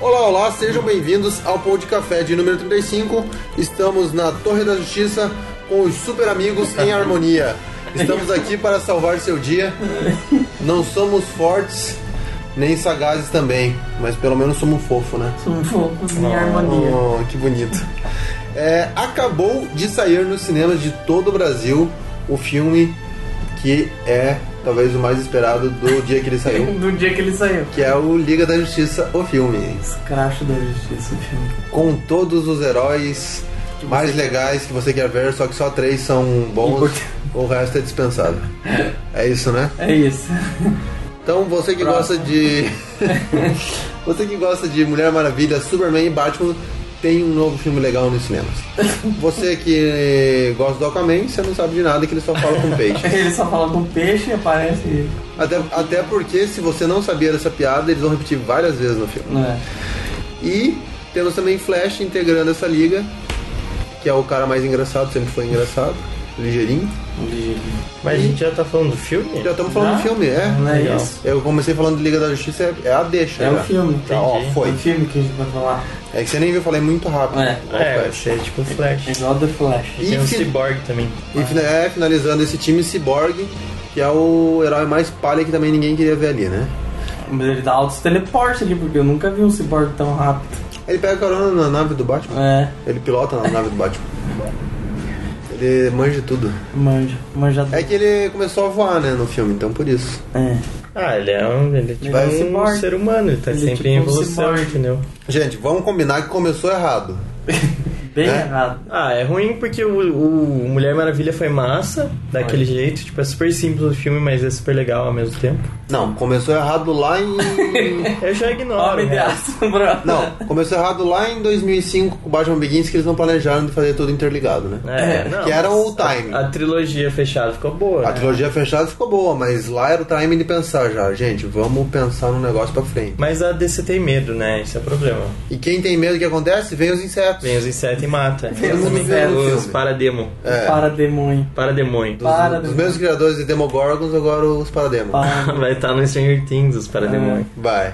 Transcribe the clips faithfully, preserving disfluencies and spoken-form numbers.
Olá, olá, sejam bem-vindos ao Pão de Café de número trinta e cinco. Estamos na Torre da Justiça com os super amigos em harmonia. Estamos aqui para salvar seu dia. Não somos fortes, nem sagazes também, mas pelo menos somos fofos, né? Somos fofos em harmonia. Oh, que bonito. É, acabou de sair nos cinemas de todo o Brasil o filme que é talvez o mais esperado do dia que ele saiu. Do dia que ele saiu. Que é o Liga da Justiça, o filme. Escracho da Justiça, o filme. Com todos os heróis mais você... legais que você quer ver, só que só três são bons, Import... o resto é dispensado. É isso, né? É isso. Então você que Próximo. gosta de... você que gosta de Mulher Maravilha, Superman e Batman, tem um novo filme legal nos cinemas. Você que gosta do Aquaman, você não sabe de nada, que ele só fala com peixe. Ele só fala com peixe e aparece... Até, até porque, se você não sabia dessa piada, eles vão repetir várias vezes no filme. É. E temos também Flash integrando essa liga, que é o cara mais engraçado, sempre foi engraçado. Ligeirinho. Ligeirinho. Mas a gente já tá falando do filme? Já estamos falando já? do filme, é. Não é isso. Eu comecei falando de Liga da Justiça, é, é a deixa. É já. o filme. Tá, ó, foi. É o filme que a gente vai falar. É que você nem viu, eu falei muito rápido. É, é você é tipo o Flash. É igual do Flash. E, e tem o fi... Cyborg também. E é, finalizando esse time, Cyborg, que é o herói mais palha que também ninguém queria ver ali, né? Mas ele dá altos teleporte ali, porque eu nunca vi um Cyborg tão rápido. Ele pega carona na nave do Batman. É. Ele pilota na nave do Batman. Ele manja tudo. Manja, manja. É que ele começou a voar, né, no filme, então por isso. É. Ah, ele é um, ele é tipo ele é um, um ser humano, ele tá ele sempre é tipo em evolução, um entendeu? Gente, vamos combinar que começou errado. Bem né? errado. Ah, é ruim porque o, o Mulher Maravilha foi massa, daquele Ai. jeito, tipo, é super simples o filme, mas é super legal ao mesmo tempo. Não, começou errado lá em... Eu já ignoro, né? Não, começou errado lá em dois mil e cinco com o Batman Begins, que eles não planejaram de fazer tudo interligado, né? É, não, que era o time. A, a trilogia fechada ficou boa, A né? trilogia fechada ficou boa, mas lá era o time de pensar já, gente, vamos pensar no negócio pra frente. Mas a D C tem medo, né? Esse é o problema. E quem tem medo, o que acontece? Vem os insetos. Vem os insetos e mata. Vem Os, os parademo. É. Parademônio. Parademônio. Dos, Parademônio. Dos mesmos criadores de Demogorgons, agora os Parademônios. Parademônio. Vai estar no Stranger Things, os Parademônios. É. Vai.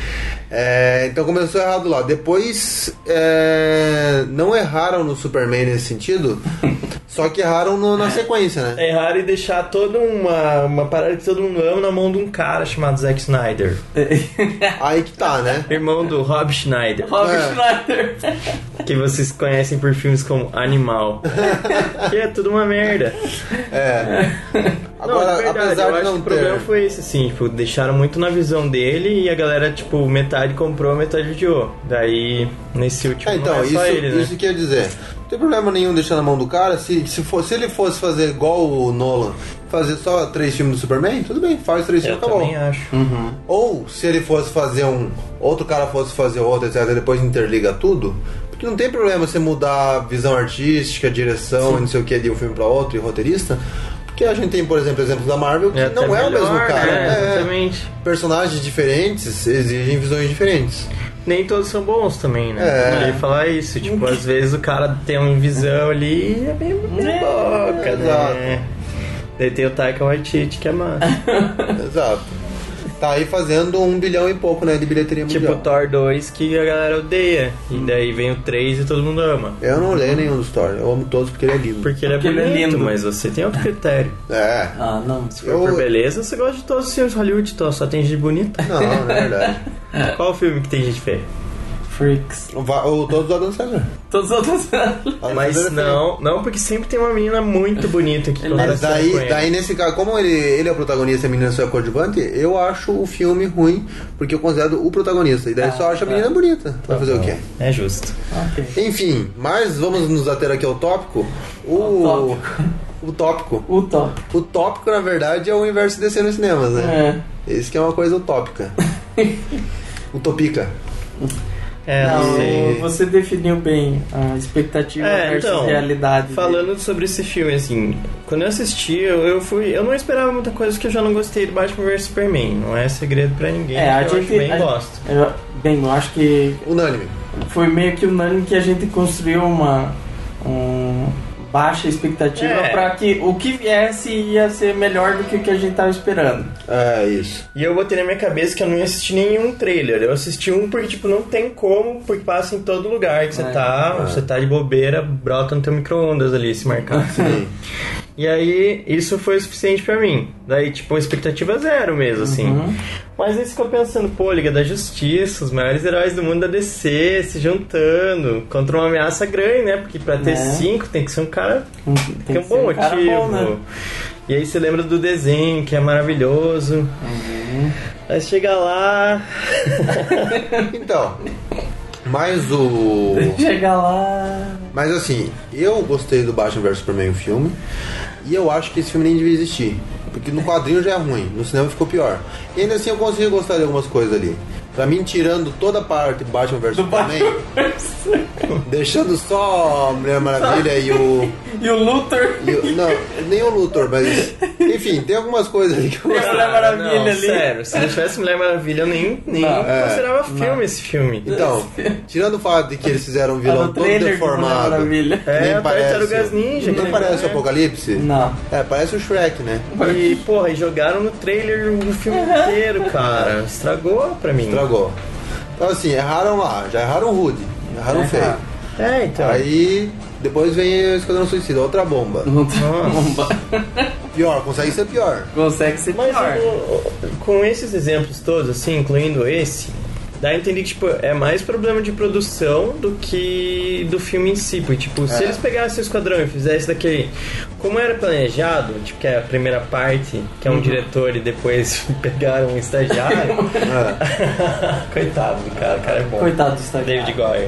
É, então começou errado lá. Depois é, não erraram no Superman nesse sentido, só que erraram no, na sequência, né? Erraram e deixar toda uma, uma parada que todo mundo ama na mão de um cara chamado Zack Snyder. Aí que tá, né? Irmão do Rob Schneider. Rob É. Schneider. Que vocês conhecem por filmes como Animal. Que é tudo uma merda. É. Agora, não, de verdade, apesar eu de acho não que o ter... problema foi esse, assim, tipo, deixaram muito na visão dele e a galera, tipo, metade comprou, metade odiou. Daí, nesse último, É, então, não é isso, só ele, né? isso quer dizer, não tem problema nenhum deixar na mão do cara. Se, se, for, se ele fosse fazer igual o Nolan, fazer só três filmes do Superman, tudo bem, faz três filmes, Eu acabou. também acho. Uhum. Ou se ele fosse fazer um, outro cara fosse fazer outro, etcétera, e depois interliga tudo, porque não tem problema você mudar a visão artística, a direção, Sim. e não sei o que, de um filme pra outro, e roteirista. Porque a gente tem, por exemplo, exemplos da Marvel que É não é melhor, o mesmo cara. né? É, Exatamente. personagens diferentes exigem visões diferentes. Nem todos são bons também, né? É. Eu ia falar isso, tipo, às vezes o cara tem uma visão ali e é bem meia boca, É, né? Daí tem o Taika Waititi que é massa. Exato. Tá aí fazendo um bilhão e pouco, né, de bilheteria mundial. Tipo Thor dois que a galera odeia. E daí vem o três e todo mundo ama. Eu não olhei nenhum dos Thor, eu amo todos porque ele é lindo. Porque ele é Porque ele bonito, é lindo. mas você tem outro critério. É. Ah, não. Se for por beleza, você gosta de todos os filmes de Hollywood, então só tem gente bonita. Não, não é verdade. Qual o filme que tem gente feia? Freaks. O, o, todos do Adam Sandler. Todos os outros. Adam Mas Sandler é não, não, porque sempre tem uma menina muito bonita que Ele- Mas daí, daí nesse caso, como ele, ele é o protagonista e a menina só é coadjuvante, eu acho o filme ruim, porque eu considero o protagonista. E daí Ah, só acho a tá. menina bonita. Vai fazer o quê? É justo. Ok. Enfim, mas vamos nos ater aqui ao tópico. O, O o tópico. O top. O tópico, na verdade, é o universo D C nos cinemas, né? É. Esse que é uma coisa utópica. Utopica. É, Não, não sei. você definiu bem a expectativa É, versus então, realidade. falando sobre esse filme, assim, quando eu assisti, eu, eu fui. Eu não esperava muita coisa porque eu já não gostei do Batman versus Superman. Não é segredo pra ninguém. É, a eu gente acho bem a- gosto. eu- bem, eu acho que Unânime. foi meio que unânime que a gente construiu uma um baixa expectativa É. pra que o que viesse ia ser melhor do que o que a gente tava esperando. É, isso. E eu botei na minha cabeça que eu não ia assistir nenhum trailer. Eu assisti um porque, tipo, não tem como, porque passa em todo lugar que você É. tá, É. você tá de bobeira, brota no teu micro-ondas ali, se marcar. Sim. E aí, isso foi o suficiente pra mim. Daí, tipo, expectativa zero mesmo, assim. Uhum. Mas aí ficou pensando, pô, Liga da Justiça, os maiores heróis do mundo da D C se juntando contra uma ameaça grande, né? Porque pra ter É. cinco tem que ser um cara Tem tem um que bom ser um cara motivo. bom, né? E aí você lembra do desenho, que é maravilhoso. Uhum. Aí chega lá. Então, mas o... Chega lá. Mas assim, eu gostei do Batman versus Superman, o filme, e eu acho que esse filme nem devia existir. Porque no quadrinho já é ruim, no cinema ficou pior. E ainda assim eu consegui gostar de algumas coisas ali. Pra mim, tirando toda a parte do Batman versus Do Superman, Batman. deixando só a Mulher Maravilha e o... E o Luthor. e o- não, nem o Luthor, mas... Enfim, tem algumas coisas ali que eu Tem a gostei. Mulher Maravilha não, ali. sério, se não tivesse Mulher Maravilha, eu nem, nem Não, é, considerava filme não. esse filme. Então, tirando o fato de que eles fizeram um Ah, vilão no todo trailer de Mulher deformado... Maravilha. É, nem a parece- Tartarugas Ninja. Nem que parece o é. Apocalipse? Não. É, parece o Shrek, né? E, porra, e jogaram no trailer o filme inteiro, cara. Estragou pra mim. Estragou. Então assim, erraram lá, já erraram rude, erraram É, feio. erraram. É, então. Aí depois vem o Esquadrão Suicida, outra bomba. Não tem bomba. Pior, consegue ser pior. Consegue ser Mas pior. o- com esses exemplos todos, assim, incluindo esse, dá a entender que, tipo, é mais problema de produção do que do filme em si. Porque, tipo, se É. eles pegassem o Esquadrão e fizessem daquele... Como era planejado, tipo, que é a primeira parte, que é um diretor e depois pegaram um estagiário... É. Coitado do cara, o cara é bom. Coitado do estagiário. David Goyer.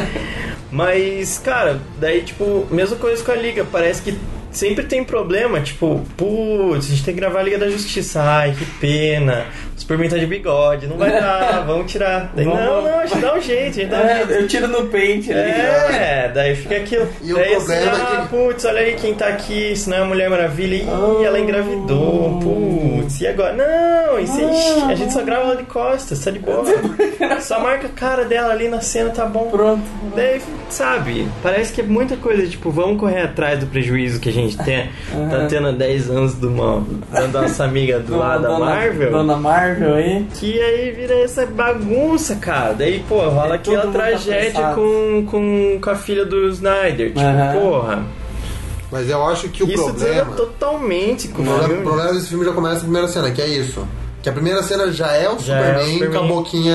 Mas, cara, daí, tipo, mesma coisa com a Liga. Parece que sempre tem problema, tipo, putz, a gente tem que gravar a Liga da Justiça. Ai, que pena. O Superman tá de bigode, não vai dar, vamos tirar. Daí, Vamos- não, não, a gente dá um jeito, a gente dá um É, jeito. eu tiro no pente ali. É, daí fica aquilo. E o daí problema assim, é ah, que- putz, olha aí quem tá aqui, se não é a Mulher Maravilha. Ih, Oh. ela engravidou, putz, e agora? Não, isso aí, a gente só grava ela de costas, tá de boa. Só marca a cara dela ali na cena, tá bom. Pronto. Daí, sabe, parece que é muita coisa, tipo, vamos correr atrás do prejuízo que a gente tem, tá tendo há dez anos de uma, da nossa amiga do lado da Dona- Marvel, Dona Marvel aí. que aí vira essa bagunça, cara. Daí, pô, rola É, aquela todo mundo tá tragédia apressado. com, com, com a filha do Snyder, tipo, Aham. porra, Mas eu acho que o isso problema... desanda totalmente com O o problema, filme. o problema desse filme já começa na primeira cena, que é isso. Que a primeira cena já é o Já é o Superman, Superman. com a boquinha...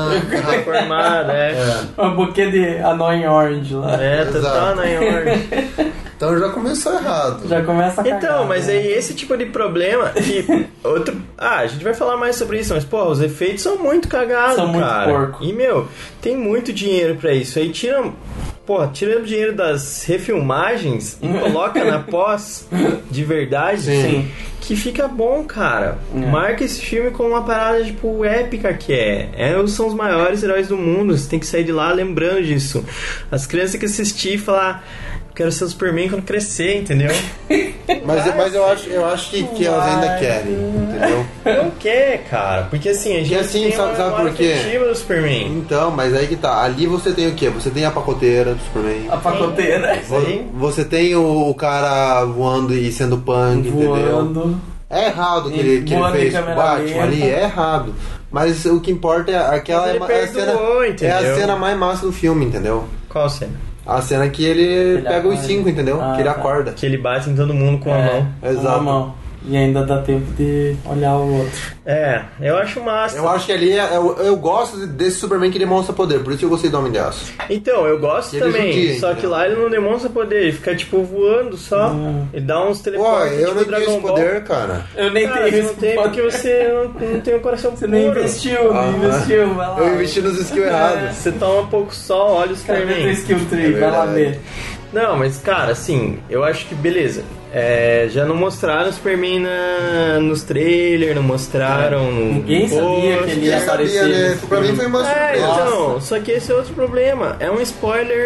Reformada, é. É. Uma buquê de Annoying Orange lá. É, total Exato. na ordem. Então já começou errado. Já começa a cagar, Então, mas né? aí esse tipo de problema que outro, ah, a gente vai falar mais sobre isso, mas porra, os efeitos são muito cagados, São muito cara. porco. E meu, tem muito dinheiro pra isso. Aí tira, porra, tira o dinheiro das refilmagens e coloca na pós de verdade, Sim. que fica bom, cara. É. Marca esse filme com uma parada tipo épica que é. é. São os maiores heróis do mundo. Você tem que sair de lá lembrando disso. As crianças têm que assistir e falar, quero ser o Superman quando crescer, entendeu? Mas, mas eu acho, eu acho que, que elas ainda querem, entendeu? Não quer, cara. Porque assim, a gente assim, tem sabe- uma sabe memória por quê? afetiva do Superman. Então, mas aí que tá. Ali você tem o quê? Você tem a pacoteira do Superman. A pacoteira. Isso aí. Você tem o, o cara voando e sendo punk, entendeu? Voando. É errado o que E ele, que ele voando em fez com o câmera Batman lenta. ali, é errado. Mas o que importa é aquela Mas ele é, a cena, perdoou, é a entendeu? cena mais massa do filme, entendeu? Qual cena? A cena que ele, Ele pega os acorda. cinco, entendeu? Ah, que ele tá. acorda. Que ele bate em todo mundo com a mão. Com Exato. a mão. E ainda dá tempo de olhar o outro. É, eu acho massa. Eu acho que ali é- eu, eu gosto desse Superman que demonstra poder, por isso que eu gostei do Homem de Aço. Então, eu gosto Ele também. judia, só entendeu? que lá ele não demonstra poder, ele fica tipo voando só. Hum. Ele dá uns Pô, teleportes eu tipo não tenho Dragon esse Ball. poder, cara. Eu nem Cara, tenho você esse não tem poder. porque você não, não tem o coração Você puro. não investiu, Ah, não investiu, vai lá. Eu investi nos skills errados. Você toma pouco sol, olha os Cadê o Superman. skill tree? É vai lá verdade. ver. Não, mas cara, assim, eu acho que beleza. É, já não mostraram o Superman na, nos trailers, não mostraram no. Ninguém sabia post. que ele Ninguém ia sabia, aparecer né? nesse Pra mim filme. foi uma É, surpresa. então, só que esse é outro problema. É um spoiler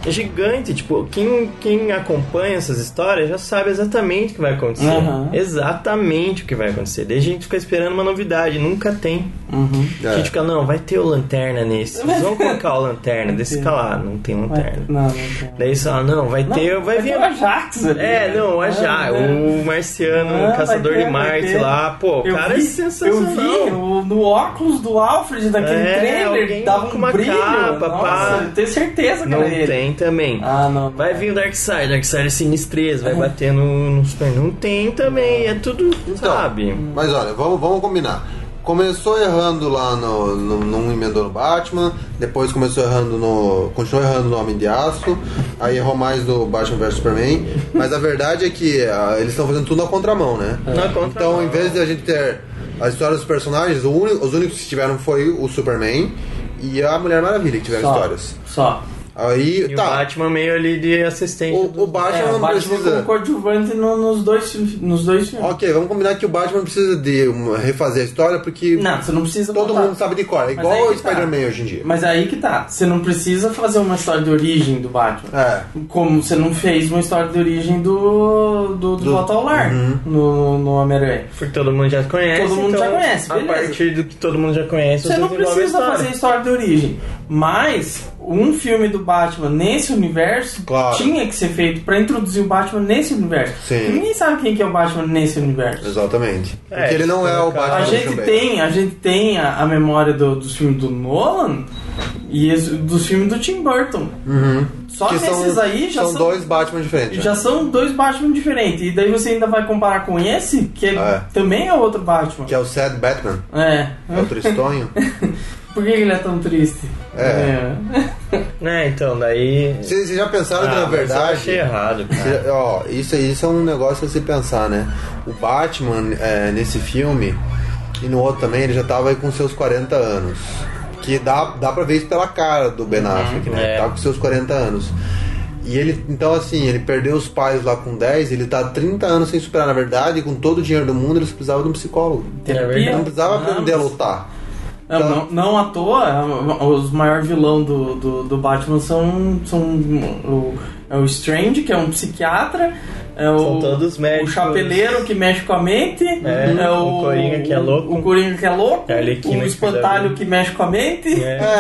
é gigante. Tipo, quem, quem acompanha essas histórias já sabe exatamente o que vai acontecer. Uhum. Exatamente o que vai acontecer. Daí a gente fica esperando uma novidade, nunca tem. Uhum. A gente fica, não, vai ter o Lanterna nesse. Eles vão colocar o Lanterna. Daí você fica lá, não tem Lanterna. Não, não tem. Daí você fala, não, vai ter, Não, vai, vai vir. ter o Ajax ali, É, né? não, o Ajax, Ah, o marciano, Ah, o caçador vai ter, de vai Marte ter. lá. Pô, o Eu cara vi, é sensacional. Eu vi o- no óculos do Alfred daquele É, trailer, alguém dava com um uma brilho. capa, Nossa, pá. eu tenho certeza que Não era ele. tem também. Ah, não. Vai vir o Darkseid, Darkseid é sinistreza, vai bater no, no Super. Não tem também, é tudo, Então, sabe? Mas olha, vamos, vamos combinar. Começou errando lá no, no, no emendou no Batman, depois começou errando no. Continuou errando no Homem de Aço, aí errou mais no Batman versus Superman. Mas a verdade é que ah, eles estão fazendo tudo na contramão, né? Na contramão. Então, em vez de a gente ter a história dos personagens, o uni- os únicos que tiveram foi o Superman e a Mulher Maravilha que tiveram Só. histórias. Só. Aí, E tá. o Batman meio ali de assistente. O, do- o Batman É, o não Batman precisa. como coadjuvante no- nos, dois, fi- nos dois filmes. Ok, vamos combinar que o Batman precisa de uma- refazer a história porque Não, você não precisa todo botar. mundo sabe de cor. É Mas igual aí o que tá. Spider-Man hoje em dia. Mas aí que tá. Você não precisa fazer uma história de origem do Batman. É. Como você não fez uma história de origem do, do, do, Do- Volta ao Lar Uhum. no, no Homem-Aranha. Porque todo mundo já conhece. Todo mundo então, já conhece, A beleza. partir do que todo mundo já conhece, Você não desenvolve a precisa história. fazer história de origem. Mas um filme do Batman nesse universo Claro. tinha que ser feito pra introduzir o Batman nesse universo. Sim. Ninguém sabe quem que é o Batman nesse universo. Exatamente. É, Porque ele não é o colocar- Batman A do gente Christian Bale. tem, a gente tem a, a memória do- dos filmes do Nolan e es- dos filmes do Tim Burton. Uhum. Só Que nesses são, aí já são são, dois Batman diferentes. já são dois Batman diferentes. E daí você ainda vai comparar com esse, que é- É. também é outro Batman. Que é o Sad Batman. É. É o tristonho. Por que ele é tão triste? É. É, então, daí. Vocês vocês já pensaram Ah, que na mas eu verdade. achei errado, cara. Cê- ó, isso, isso é um negócio a se pensar, né? O Batman, é, nesse filme, e no outro também, ele já tava aí com seus quarenta anos. Que dá, dá pra ver isso pela cara do Ben Affleck, né? é. Tá com seus quarenta anos. E ele, então assim, ele perdeu os pais lá com dez, ele tá trinta anos sem superar. Na verdade, com todo o dinheiro do mundo, ele só precisava de um psicólogo. Terapia? Ele não precisava aprender a mas- lutar. Não, não, não à toa, os maiores vilão do, do, do Batman são, são o, é o Strange, que é um psiquiatra, é o, São todos médicos. o chapeleiro que mexe com a mente, É, o Coringa que é louco. o Coringa que é louco, É a Arlequina o que espantalho cuida que mexe com a mente,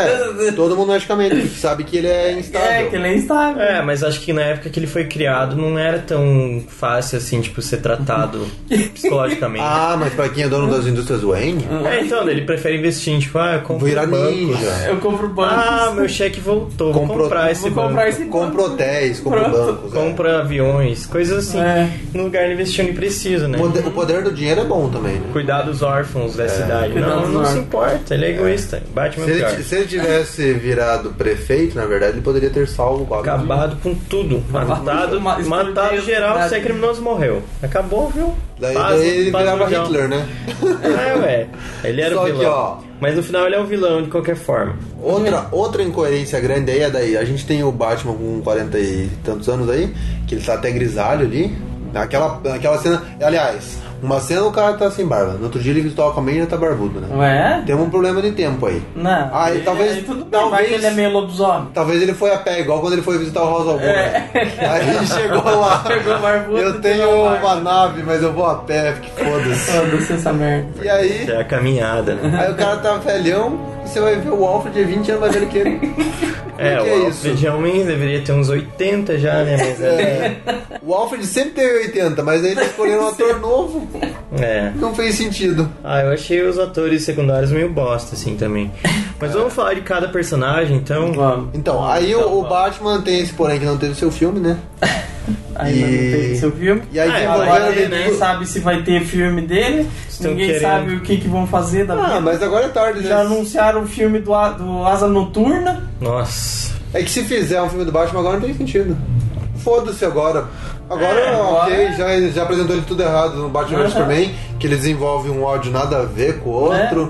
É, todo mundo magicamente, porque sabe que ele é instável. é, que ele é instável. É, mas acho que na época que ele foi criado não era tão fácil assim, tipo, ser tratado psicologicamente. Ah, mas pra quem é dono das indústrias Wayne, É, então, ele prefere investir em, tipo, ah, eu compro virar bancos. ninja. Eu compro bancos. Ah, meu cheque voltou, vou Comprou- comprar esse vou banco. comprar esse banco. Compra hotéis, compra Pronto. bancos. é. Compra aviões, coisas assim. É. No lugar de investir onde precisa, né? O poder, o poder do dinheiro é bom também, né? Cuidar dos órfãos da cidade. Cuidar Não, dos não se órfãos. importa, ele é egoísta. Batman Se é o pior. ele, se ele tivesse virado prefeito, na verdade, ele poderia ter salvo o Batman. Acabado com tudo. Matado, Uma- matado geral, cidade. se é criminoso, morreu. Acabou, viu? Daí, Paz- daí ele paz virava mundial. Hitler, né? É, ué. Ele era Só o que, vilão. ó. Mas no final ele é o vilão, de qualquer forma. Outra, outra incoerência grande aí é daí. A gente tem o Batman com quarenta e tantos anos aí, que ele tá até grisalho ali. Naquela, naquela cena. Aliás, uma cena o cara tá sem barba. No outro dia ele visitou o Aquaman e já tá barbudo, né? Ué? Tem um problema de tempo aí. Não. Ah, e talvez- aí tudo bem, talvez- vai que ele é meio lobisomem. Talvez ele foi a pé, igual quando ele foi visitar o House of Gold. É. Aí ele chegou lá. Chegou barbudo. Eu tenho uma nave, mas eu vou a pé, que foda-se. Foda-se essa merda. E aí, É a caminhada, né? aí o cara tá velhão e você vai ver o Alfred de vinte anos mais velho que ele. É, que o é Alfred de homem deveria ter uns oitenta já, né? Mas é. O Alfred sempre teve oitenta, mas aí eles escolheram um ator novo. É. Não fez sentido. Ah, eu achei os atores secundários meio bosta, assim, também. Mas vamos falar de cada personagem, então. Vamos. Então, aí o, o Batman tem esse porém que não teve seu filme, né? Ainda não E- teve seu filme. E aí Ah, desenvolveram vai ter, ali né? Ninguém sabe se vai ter filme dele. Estão Ninguém querendo. sabe o que, que vão fazer da Ah, vida. mas agora é tarde, né? Já anunciaram o filme do, A- do Asa Noturna. Nossa. É que se fizer um filme do Batman agora não tem sentido. Foda-se agora. Agora, É, ok, agora- já, já apresentou ele tudo errado no Batman vs Uhum. Superman, que ele desenvolve um ódio nada a ver com o outro.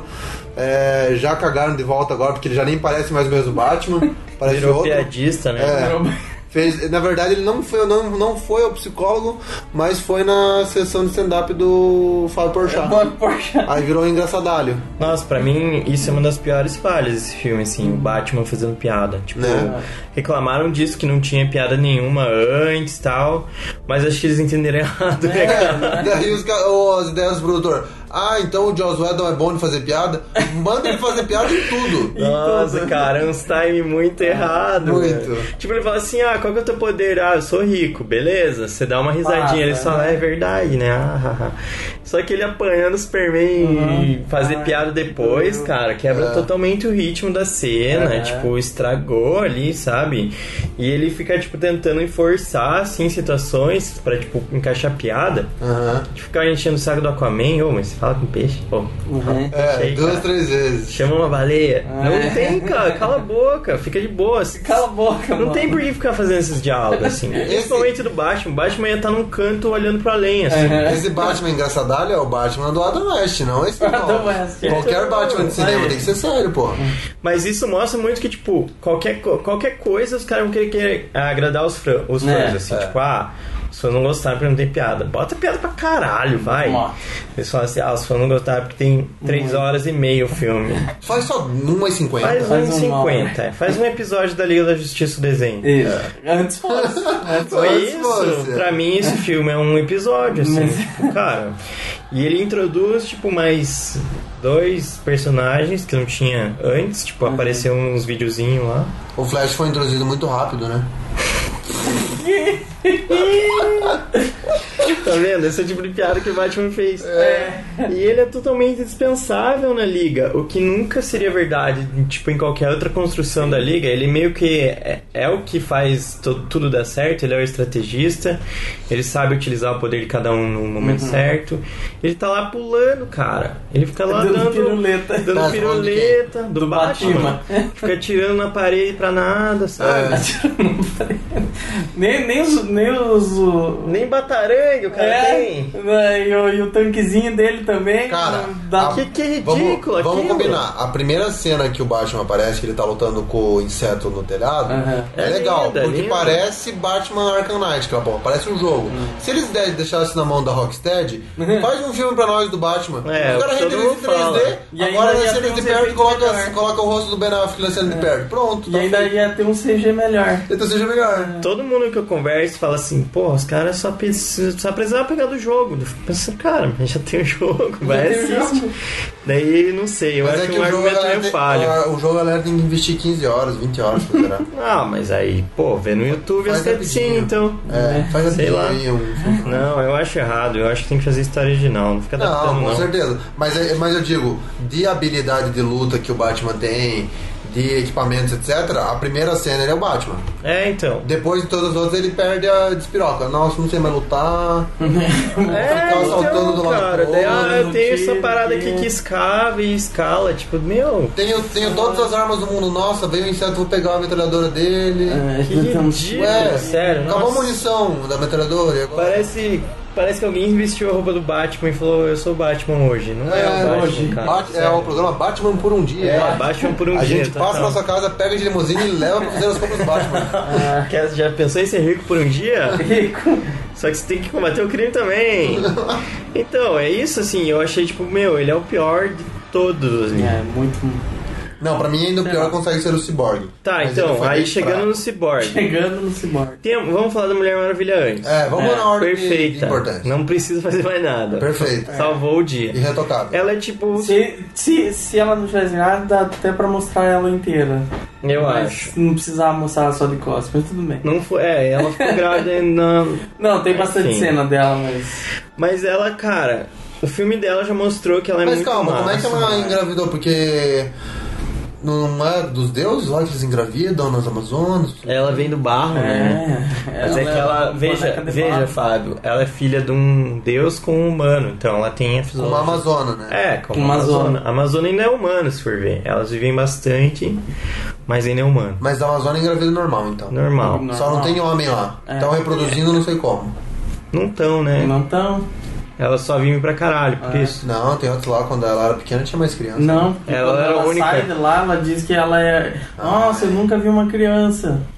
É, já cagaram de volta agora, porque ele já nem parece mais o mesmo Batman. Parece Virou outro. piadista, né? É. Fez, na verdade, ele não foi, não, não foi ao psicólogo, mas foi na sessão de stand-up do Fábio Porchat. Aí virou um engraçadalho. Nossa, pra mim, isso é uma das piores falhas desse filme, assim, o Batman fazendo piada. Tipo, Né? reclamaram disso, que não tinha piada nenhuma antes e tal, mas acho que eles entenderam errado, né, cara? Daí os, ca- oh, as ideias do produtor. Ah, então o Joss Whedon é bom de fazer piada? Manda ele fazer piada em tudo. Nossa, cara, é uns time muito errado. Muito. Velho. Tipo, ele fala assim, ah, qual que é o teu poder? Ah, eu sou rico, beleza. Você dá uma risadinha, Ah, ele fala, né? é verdade, né? Ah, ah, ah. Só que ele apanhando o Superman Uhum. e fazer Ai, piada depois, meu. cara, quebra É. totalmente o ritmo da cena. É. Tipo, estragou ali, sabe? E ele fica, tipo, tentando forçar, assim, situações pra, tipo, encaixar piada. Aham. De ficar enchendo o saco do Aquaman. Ô, mas você fala com peixe? Pô, Uhum. É, Achei, duas, cara. três vezes. chama uma baleia. É. Não tem, cara. Cala a boca. Fica de boa. Cala a boca, Não mano. tem por que ficar fazendo esses diálogos, assim. Principalmente do Batman. O Batman ia estar num canto olhando pro além, assim. É. Esse Batman engraçadalho é o Batman do Adam West, não esse não. Adam West, é. Qualquer Batman de cinema Aí. tem que ser sério, pô. Mas isso mostra muito que, tipo, qualquer, co- qualquer coisa os caras vão querer, querer agradar os, fã, os fãs, É, assim. é. Tipo, ah, os fãs não gostaram porque não tem piada. Bota piada pra caralho, vai. Ó. Eles falam assim, ah, os fãs não gostaram porque tem três horas e meia o filme. Faz só uma e cinquenta. Faz Faz um um cinquenta. é. Faz um episódio da Liga da Justiça, o desenho. Isso. Antes fosse. Antes Foi Mas isso. você- Pra mim, esse filme é um episódio, assim, Mas- tipo, cara. E ele introduz, tipo, mais dois personagens que não tinha antes. Tipo, apareceu uns videozinhos lá. O Flash foi introduzido muito rápido, né? Tá vendo? Esse é o tipo de piada que o Batman fez. É. E ele é totalmente dispensável na Liga, o que nunca seria verdade, tipo, em qualquer outra construção da Liga. Ele meio que é, é o que faz to- tudo dar certo, ele é o estrategista, ele sabe utilizar o poder de cada um no momento Uhum. certo. Ele tá lá pulando, cara. Ele fica lá Dando dando piruleta. dando Tá, piruleta do, Do Batman. Batman. Fica atirando na parede pra nada, sabe? nem, nem os. Nem os o- Nem batarangue o cara é, tem. né, e, o, e o tanquezinho dele também. Cara, dá- a- Que, que ridículo Vamos, vamos aquilo. combinar. A primeira cena que o Batman aparece, que ele tá lutando com o inseto no telhado, Aham. é, É legal, linda, porque linda. parece Batman Arkham Knight, aquela porra, parece um jogo. Hum. Se eles de- deixassem na mão da Rocksteady, faz um filme pra nós do Batman. É, Os caras todo renderiam em mundo três D, fala. E agora ainda na ia cena ter de uns perto efeitos coloca, melhor. coloca o rosto do Ben Affleck na cena de perto. Pronto, E tá ainda feito. ia ter um C G melhor. Então seja melhor. Todo mundo que eu converso fala assim, pô, os caras só, precisam- só precisavam pegar do jogo. Eu penso, cara, mas já tem o jogo, vai tem o assiste. jogo. Daí, não sei, eu Mas acho é que um o jogo, argumento galera, meio tem, falho. a- o jogo a galera tem que investir quinze horas, vinte horas pra zerar. Ah, mas aí, pô, vê no YouTube Faz as cutscenes, rapidinho. então. É, faz Sei lá. rapidinho aí um... Não, eu acho errado, eu acho que tem que fazer história original, não fica adaptando Não, com não. certeza. Mas, é- mas eu digo, de habilidade de luta que o Batman tem, de equipamentos, etcétera, a primeira cena ele é o Batman. É, então. Depois de todas as outras ele perde a despiroca. Nossa, não sei mais lutar. É, Ficava saltando do então, lado cara, pro daí, outro, ah, eu tenho tiro essa parada aqui. aqui que escava e escala, tipo, meu, Tenho, tenho todas as armas do mundo. Nossa, veio o inseto, vou pegar a metralhadora dele. É, que então, ridículo, Ué, sério, acabou a nossa. munição da metralhadora. E agora? Parece, parece que alguém vestiu a roupa do Batman e falou, eu sou o Batman hoje. Não é, o Batman, hoje. cara. Bat- é sério. o programa Batman por um dia. É, Batman por um a dia. gente passa total. na sua casa, pega de limusine e leva pra fazer as compras do Batman. Quer- Já pensou em ser rico por um dia? rico. Só que você tem que combater o crime também. Então, é isso assim, eu achei tipo, meu, ele é o pior de todos. Assim. É, muito. Não, pra mim ainda o Sei pior lá. consegue ser o Cyborg. Tá, Mas ele então, foi aí bem chegando fraco. no Cyborg. Chegando no Cyborg. Tem- vamos falar da Mulher Maravilha antes. É, vamos É, na ordem de, de Perfeita. importância. Não precisa fazer mais nada. Perfeito. Salvou o dia. Irretocável. Ela é tipo. Se, se, se ela não tivesse nada, dá até pra mostrar ela inteira. Eu Mas acho. não precisava mostrar ela só de costas, mas tudo bem. Não foi, é, ela ficou grávida na. Não, tem bastante Sim. cena dela, mas. Mas ela, cara, o filme dela já mostrou que ela é Mas muito calma, massa. como é que ela engravidou? Porque não é dos deuses lá que eles engravidam nas Amazonas? Ela vem do barro, né? É. Mas é que ela, veja, boneca de veja, barro. Fábio, ela é filha de um deus com um humano, então ela tem a Uma fisiologia. Amazona, né? É, como Uma uma Amazona. Amazona. A Amazônia ainda é humano, se for ver. Elas vivem bastante, mas ainda é humano. Mas a Amazônia engravida normal, então. Normal. Não. Só não tem homem lá. É. Estão reproduzindo, não sei como. Não tão, né? Não tão. Elas só vivem pra caralho, por É. isso. Não, tem outros lá, quando ela era pequena tinha mais criança. Não, porque Ela quando era ela a única. sai de lá, ela diz que ela é. Nossa, eu nunca vi uma criança.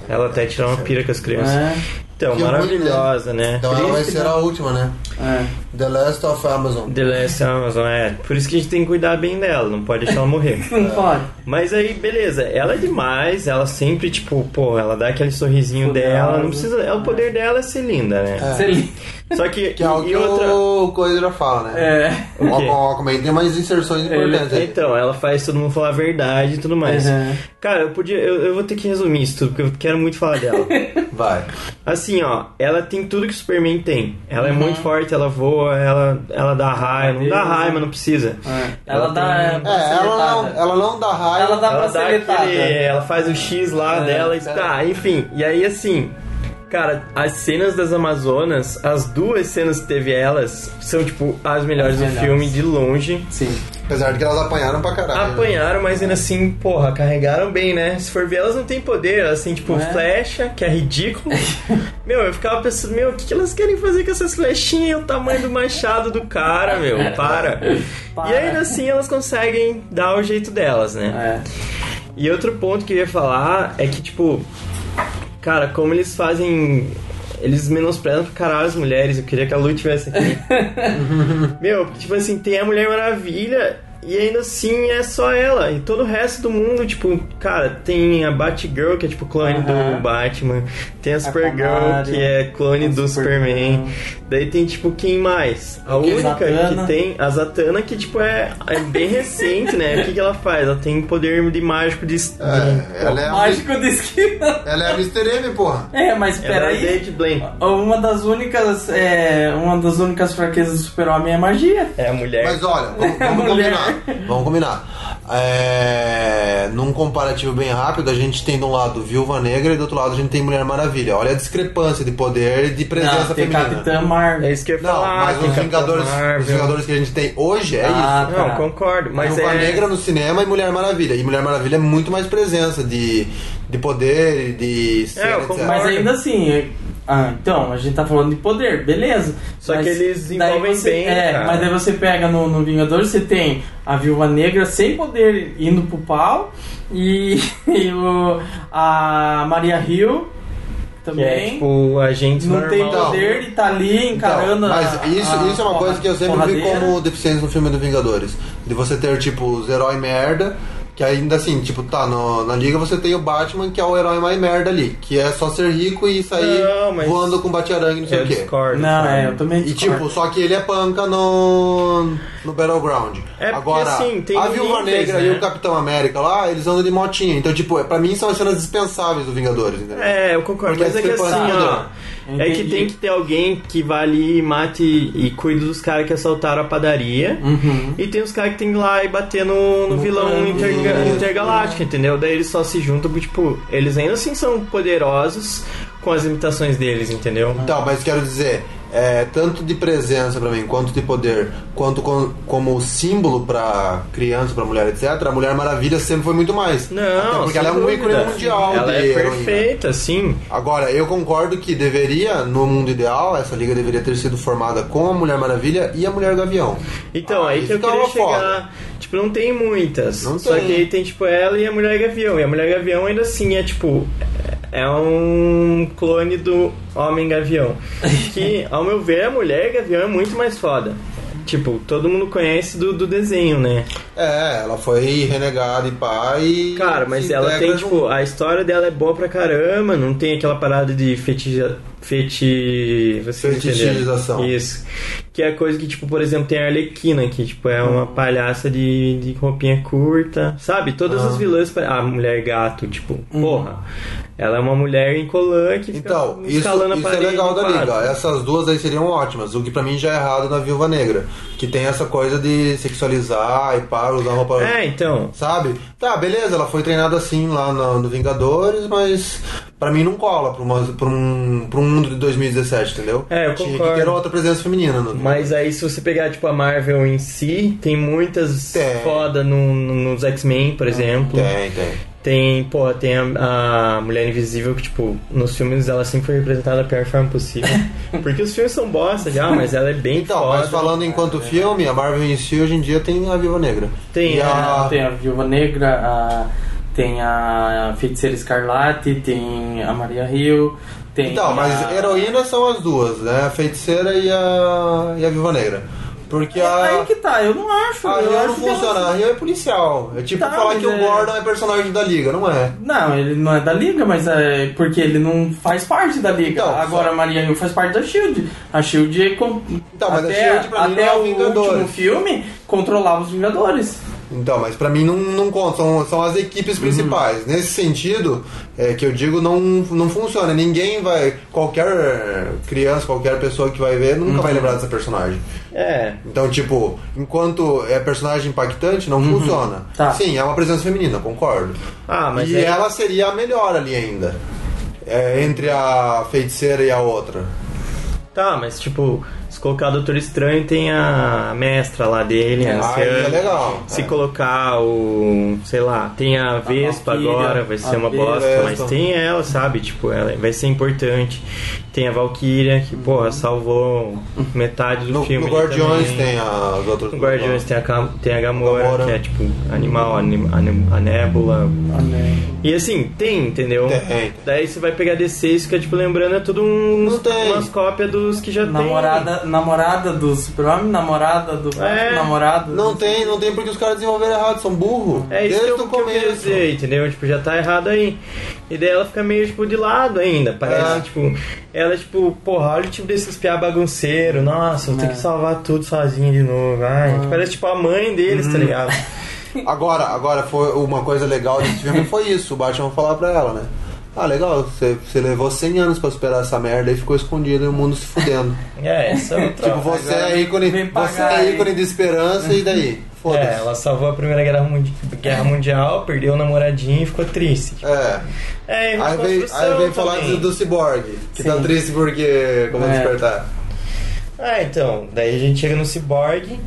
Ela até tira uma pira com as crianças. É. Então, Que maravilhosa, ruim, né? né? Então ela vai Triste, ser né? a última, né? É. The Last of Amazon. The Last Amazon, é. Por isso que a gente tem que cuidar bem dela, não pode deixar ela morrer. Não pode. Mas aí, beleza, ela é demais, ela sempre, tipo, pô, ela dá aquele sorrisinho Poderosa. dela, não precisa. É, o poder dela é ser linda, né? É. Você li- Só que. Que é o e que outra. o Coisa já fala, né? É. O O quê? Aquaman tem umas inserções importantes aí. Então, ela faz todo mundo falar a verdade e tudo mais. Uhum. Cara, eu podia. Eu, eu vou ter que resumir isso tudo, porque eu quero muito falar dela. Vai. Assim, ó, ela tem tudo que o Superman tem. Ela é muito forte, ela voa, ela, ela dá raio. Não dá raio, mas não precisa. É. Ela, Ela dá. tem- É, É, ela não, ela não dá raiva. Ela dá Ela dá facilitada. aquele, ela faz o X lá É, dela e é. tá, enfim. E aí, assim, cara, as cenas das Amazonas, as duas cenas que teve elas, são, tipo, as melhores As do melhores. filme, de longe. Sim. Apesar de que elas apanharam pra caralho. né? Apanharam, mas ainda assim, porra, carregaram bem, né? Se for ver, elas não têm poder, elas têm, tipo, Não é? flecha, que é ridículo. Meu, eu ficava pensando, meu, o que, que elas querem fazer com essas flechinhas e o tamanho do machado do cara, meu? Para. Para. E ainda assim, elas conseguem dar o jeito delas, né? É. E outro ponto que eu ia falar é que, tipo, cara, como eles fazem. Eles menosprezam pra caralho as mulheres. Eu queria que a Lu tivesse aqui. Meu, tipo assim, tem a Mulher Maravilha e ainda assim é só ela. E todo o resto do mundo, tipo, cara, tem a Batgirl, que é tipo clone Aham. do Batman. Tem a A Supergirl, Canário, que é clone a do Supergirl. Superman. Daí tem, tipo, quem mais? A Que única Zatanna. que tem, a Zatanna, que, tipo, é, é bem recente, né? O que, que ela faz? Ela tem poder de mágico de... de- É, ela é, a, Mágico de esquina. ela é a mister M, porra. É, mas Ela é peraí. David Blaine. Uma das únicas. É, uma das únicas fraquezas do Super-Homem é a magia. É a mulher. Mas olha, vamos, vamos Mulher. combinar. Vamos combinar. É, num comparativo bem rápido, a gente tem de um lado Viúva Negra e do outro lado a gente tem Mulher Maravilha. Olha a discrepância de poder e de presença Não, tem feminina. Capitã Marvel. É isso que eu ia Não, falar. mas tem os Capitã Vingadores, Marvel. os Vingadores que a gente tem hoje é Ah, isso. tá. Não, concordo. Mas Viúva é... Negra no cinema e Mulher Maravilha. E Mulher Maravilha é muito mais presença de, de poder, de cena, eu etcétera. concordo. Mas ainda assim. é- Ah, então, a gente tá falando de poder, beleza. Só Mas que eles daí desenvolvem você- bem, É, cara. mas daí você pega no, no Vingadores, você tem a Viúva Negra sem poder indo pro pau e, e o, a Maria Hill Que é também. tipo agente não normal. tem poder e tá ali encarando Então, mas a- isso, a isso é uma porra- coisa que eu sempre vi porradeira. como deficiência no filme do Vingadores. De você ter, tipo, os heróis merda, que ainda assim, tipo, tá, no- na liga você tem o Batman, que é o herói mais merda ali, que é só ser rico e sair Não, mas- voando com bate-arangue e não sei Eu o quê. discordo. Não, sabe? é, eu também E discordo. tipo, só que ele é panca no, no Battleground. É porque, Agora, assim, tem a Viúva níveis, Negra né? e o Capitão América lá, eles andam de motinha. Então, tipo, pra mim são as cenas dispensáveis do Vingadores, entendeu? É, eu concordo. Porque Mas é que discrepância assim, de ó. poder. É que Entendi. tem que ter alguém que vá ali e mate e cuide dos caras que assaltaram a padaria. Uhum. E tem os caras que tem que ir lá e bater no, no vilão no- interga- no- intergaláctico, entendeu? Daí eles só se juntam porque, tipo, eles ainda assim são poderosos com as limitações deles, entendeu? Então, mas quero dizer, é, tanto de presença pra mim, quanto de poder, quanto com- como símbolo pra criança, pra mulher, etcétera, a Mulher Maravilha sempre foi muito mais. Não, Até porque sem ela é um dúvida. ícone mundial Ela de é heroína. perfeita, sim. Agora, eu concordo que deveria, no mundo ideal, essa liga deveria ter sido formada com a Mulher Maravilha e a Mulher Gavião. Então, Ah, aí que eu ficava queria chegar. foda. Tipo, não tem muitas. Não só tem. que aí tem, tipo, ela e a Mulher Gavião. E a Mulher Gavião ainda assim é, tipo... É um clone do Homem Gavião. Que, ao meu ver, a Mulher Gavião é muito mais foda. Tipo, todo mundo conhece do, do desenho, né? É, ela foi renegada e pá e... Cara, mas se ela integra tem, no- tipo... A história dela é boa pra caramba. Não tem aquela parada de fetija... Feti... Vocês entenderam? Fetichização. Isso. Que é a coisa que, tipo, por exemplo, tem a Arlequina, que, tipo, é uma palhaça de, de roupinha curta. Sabe? Todas Ah. as vilãs... A Mulher Gato, tipo... Porra. Ela é uma mulher em colã que fica Então, isso, escalando a isso é parede. legal da no quarto. liga. Essas duas aí seriam ótimas. O que pra mim já é errado na Viúva Negra. Que tem essa coisa de sexualizar e pá, usar roupa... É, então... Sabe? Tá, beleza, ela foi treinada assim lá no, no Vingadores, mas pra mim não cola pra, uma, pra, um, pra um mundo de dois mil e dezessete, entendeu? É, eu Tinha concordo. que ter outra presença feminina. No... Mas aí, se você pegar, tipo, a Marvel em si, tem muitas Tem. foda no, no- nos X-Men, por exemplo. Tem, tem. Tem, pô, tem a, a Mulher Invisível que, tipo, nos filmes ela sempre foi representada da pior forma possível. Porque os filmes são bosta já, mas ela é bem Então, foda. mas falando enquanto filme, a Marvel em si hoje em dia tem a Viúva Negra. Tem, e é, a... Tem a Viúva Negra, a... tem a Feiticeira Escarlate, tem a Maria Hill, tem Então, mas a... heroínas são as duas, né? A Feiticeira e a, e a Viúva Negra. Porque a... Aí que tá, eu não acho. A eu Rio acho não funciona, ela... a Rio é policial. É tipo Tá, falar que mas o é- Gordon é personagem da Liga, não é? Não, ele não é da Liga, mas é porque ele não faz parte da Liga. Então, Agora só- a Maria Hill faz parte da Shield. A Shield é com... Então, mas a até, Shield pra mim até não é o Vingadores. último filme controlava os Vingadores. Então, mas pra mim não, não conta, são, são as equipes principais. Nesse sentido, é, que eu digo, não, não funciona. Ninguém vai, qualquer criança, qualquer pessoa que vai ver, nunca vai lembrar dessa personagem. É. Então, tipo, enquanto é personagem impactante, não funciona. Tá. Sim, é uma presença feminina, concordo. Ah, mas e aí- ela seria a melhor ali ainda. É, entre a feiticeira e a outra. Tá, mas tipo, se colocar o Doutor Estranho, tem a mestra lá dele, É. a Ah, anciã. é legal. Se É. colocar o. Sei lá, tem a Vespa Valkyria, agora, vai a ser uma bosta, Vespa. mas tem ela, sabe? Tipo, ela vai ser importante. Tem a Valkyria, que, porra, salvou metade do No, filme. no ali Guardiões também. tem as outras. No Guardiões tem a, Cam- tem a Gamora, Gamora. que é tipo animal, anim- anim- a Nebula. E assim, tem, entendeu? Tem. Daí você vai pegar D C e fica tipo lembrando, é tudo uns, Não tem. umas cópias dos que já tem. Namorada, namorada do Super-Homem, namorada do É. namorado. Não tem, não tem porque os caras desenvolveram errado, são burros. É isso que Desde eu, o que eu queria começo. dizer, entendeu? Tipo, já tá errado aí. E daí ela fica meio, tipo, de lado ainda. Parece, É. tipo... Ela, tipo, porra, olha o tipo desses piá bagunceiro. Nossa, vou ter É. que salvar tudo sozinho de novo. Ai, parece, tipo, a mãe deles, tá ligado? Agora, agora foi uma coisa legal desse filme foi isso, o Batman falar pra ela, né? Ah, legal, você, você levou cem anos pra superar essa merda e ficou escondido e o mundo se fudendo. É, essa é outra. Tipo, você agora é ícone, vem você pagar é aí. ícone de esperança e daí? Foda-se. É, ela salvou a Primeira Guerra, Mundi- Guerra Mundial, perdeu o namoradinho e ficou triste. É. É, e Aí veio, aí veio falar do, do Cyborg, que tá Sim. triste porque como É. despertar. Ah, então, daí a gente chega no Cyborg.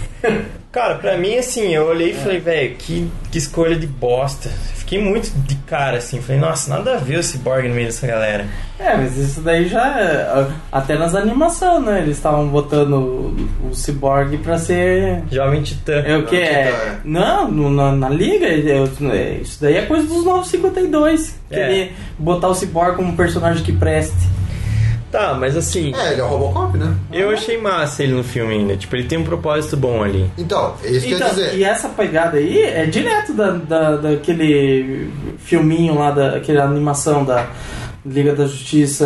Cara, pra mim, assim, eu olhei e falei, velho, que, que escolha de bosta. Fiquei muito de cara, assim, falei, nossa, nada a ver o Cyborg no meio dessa galera. É, mas isso daí já é. Até nas animações, né? Eles estavam botando o, o Cyborg pra ser. Jovem Titã. É o que? Titã, É, é. não, no- na, na liga, é, é, isso daí é coisa dos novos cinquenta e dois. É. Querer botar o Cyborg como um personagem que preste. Tá, mas assim, É, ele é o Robocop, né? eu achei massa ele no filme ainda. Tipo, ele tem um propósito bom ali. Então, é isso que Então, quer dizer. e essa pegada aí é direto da, da, daquele filminho lá, da, aquela animação da Liga da Justiça.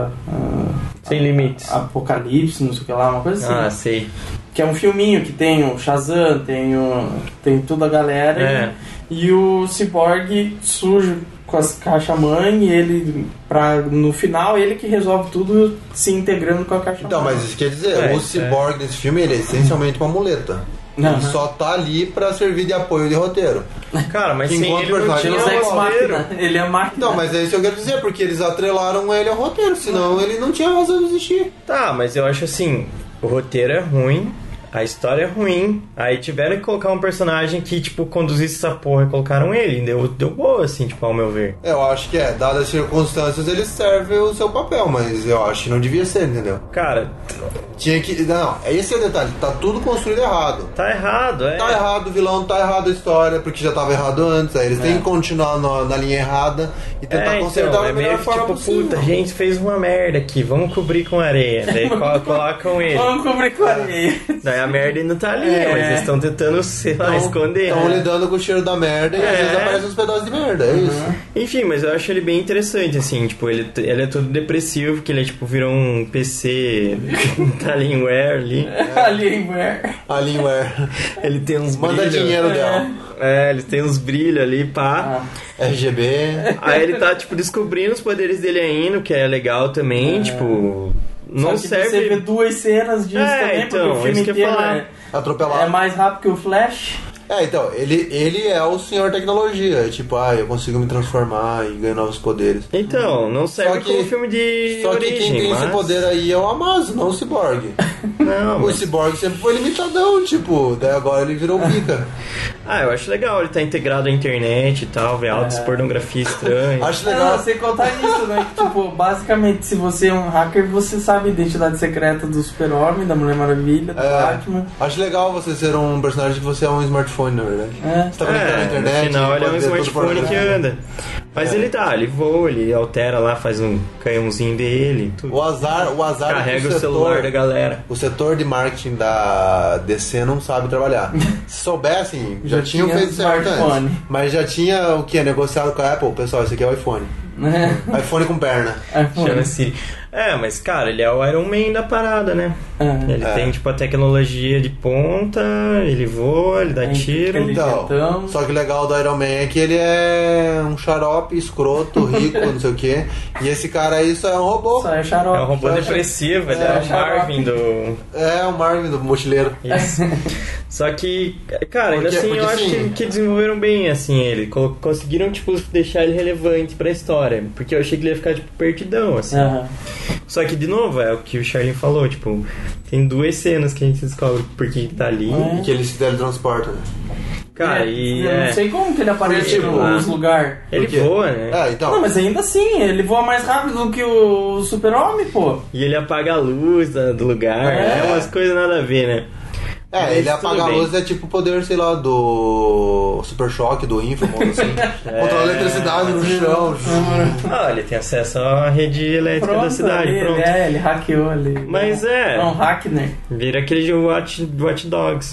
ah, Sem limites. Apocalipse, não sei o que lá, uma coisa assim. Ah, sei. Que é um filminho que tem o Shazam, tem, o, tem toda a galera É. e, e o Cyborg sujo com as caixas-mãe e ele, pra, no final, ele que resolve tudo se integrando com a caixa-mãe. Então, mas isso quer dizer, É, o Cyborg nesse filme ele é essencialmente uma muleta. Não, Ele não. só tá ali pra servir de apoio de roteiro. Cara, mas Que sem enquanto ele não personagem tinha Deus não Ex roteiro. Machina, ele é máquina. Não, mas é isso que eu quero dizer, porque eles atrelaram ele ao roteiro, senão ele não tinha razão de existir. Tá, mas eu acho assim, o roteiro é ruim, a história é ruim, aí tiveram que colocar um personagem que, tipo, conduzisse essa porra e colocaram ele, deu, deu boa, assim, tipo, ao meu ver. Eu acho que é, dadas as circunstâncias, ele serve o seu papel, mas eu acho que não devia ser, entendeu? Cara, Tinha que. Não, esse é o detalhe, tá tudo construído errado. tá errado, é. Tá errado o vilão, tá errado a história, porque já tava errado antes. Aí eles têm que continuar na, na linha errada e tentar É, consertar então, da é melhor meio que forma tipo, possível. puta, a gente fez uma merda aqui, vamos cobrir com areia. Daí colo- colocam ele. Vamos cobrir com areia. Daí a merda ainda tá ali, É. mas eles estão tentando, sei lá, esconder. Estão né? lidando com o cheiro da merda e às É. vezes aparecem uns pedaços de merda, é isso. Enfim, mas eu acho ele bem interessante, assim, tipo, ele, ele é todo depressivo, porque ele, tipo, virou um P C Alienware ali. Alienware. Alienware. Ele tem uns Manda brilhos. dinheiro dela. É, ele tem uns brilhos ali, pá. Ah. R G B. Aí ele tá, tipo, descobrindo os poderes dele ainda, o que é legal também, tipo... Não Só que serve... você vê duas cenas disso É, também, então, porque o filme isso que eu ia inteiro falar. é, Atropelado. é mais rápido que o Flash. É, então, ele, ele é o senhor tecnologia. Tipo, ah, eu consigo me transformar e ganhar novos poderes. Então, não serve Só que- como filme de Só que origem, quem tem mas... esse poder aí é o Amazo, não o Cyborg. Não, O mas... Cyborg sempre foi limitadão, tipo, daí agora ele virou pica. Ah, eu acho legal ele tá integrado à internet e tal, ver altas É. pornografia estranha. Acho Não, legal. sem contar isso, né? Que, tipo, basicamente, se você é um hacker, você sabe a identidade secreta do Super-Homem, da Mulher Maravilha, do É, Batman. acho legal você ser um personagem que você é um smartphone, na verdade. É. Você tá conectado na É, internet. no final ele é um pode ver todo o smartphone que pornografia. anda. Mas É. ele tá, ele voa, ele altera lá, faz um canhãozinho dele, tudo. O azar, o azar é que Carrega o o celular setor, da galera. o setor de marketing da D C não sabe trabalhar. Se soubessem, já, Já tinham tinha feito certo smartphone. antes. Mas já tinha o que? Negociado com a Apple. Pessoal, esse aqui é o iPhone. Né? iPhone com perna. Chama Siri. É, mas cara, ele é o Iron Man da parada, né? É. Ele É. tem tipo a tecnologia de ponta, ele voa, ele dá Tem tiro. aquele- Então, Então- só que o legal do Iron Man é que ele é um xarope, escroto, rico, não sei o que. E esse cara aí só é um robô. Só é xarope. É um robô Só- depressivo, ele É, é o xarope. Marvin do. É o Marvin do mochileiro. Isso. Só que, cara, ainda Porque- assim eu porque acho sim. que, que desenvolveram bem assim ele. Co- Conseguiram, tipo, deixar ele relevante pra história. Porque eu achei que ele ia ficar, tipo, perdidão, assim. Aham. Só que, de novo, é o que o Charlie falou, tipo, tem duas cenas que a gente descobre por que ele tá ali. É. E que ele se teletransporta. Né? Cara, É, e. eu é, não sei como que ele aparece Tipo, nos lugares. ele Por quê? voa, né? É, então. Não, mas ainda assim, ele voa mais rápido do que o Super-Homem, pô. E ele apaga a luz da- do lugar, É. né? Umas coisas nada a ver, né? É, Mas ele tudo apaga a bem. luz é tipo o poder, sei lá, do Super Choque, do Infamous, assim. Controla a eletricidade no chão. Ah, ele tem acesso à rede elétrica da cidade, ele, pronto. é, ele hackeou ali. Mas é. É um hacker. Vira aquele de Watch, Watch Dogs.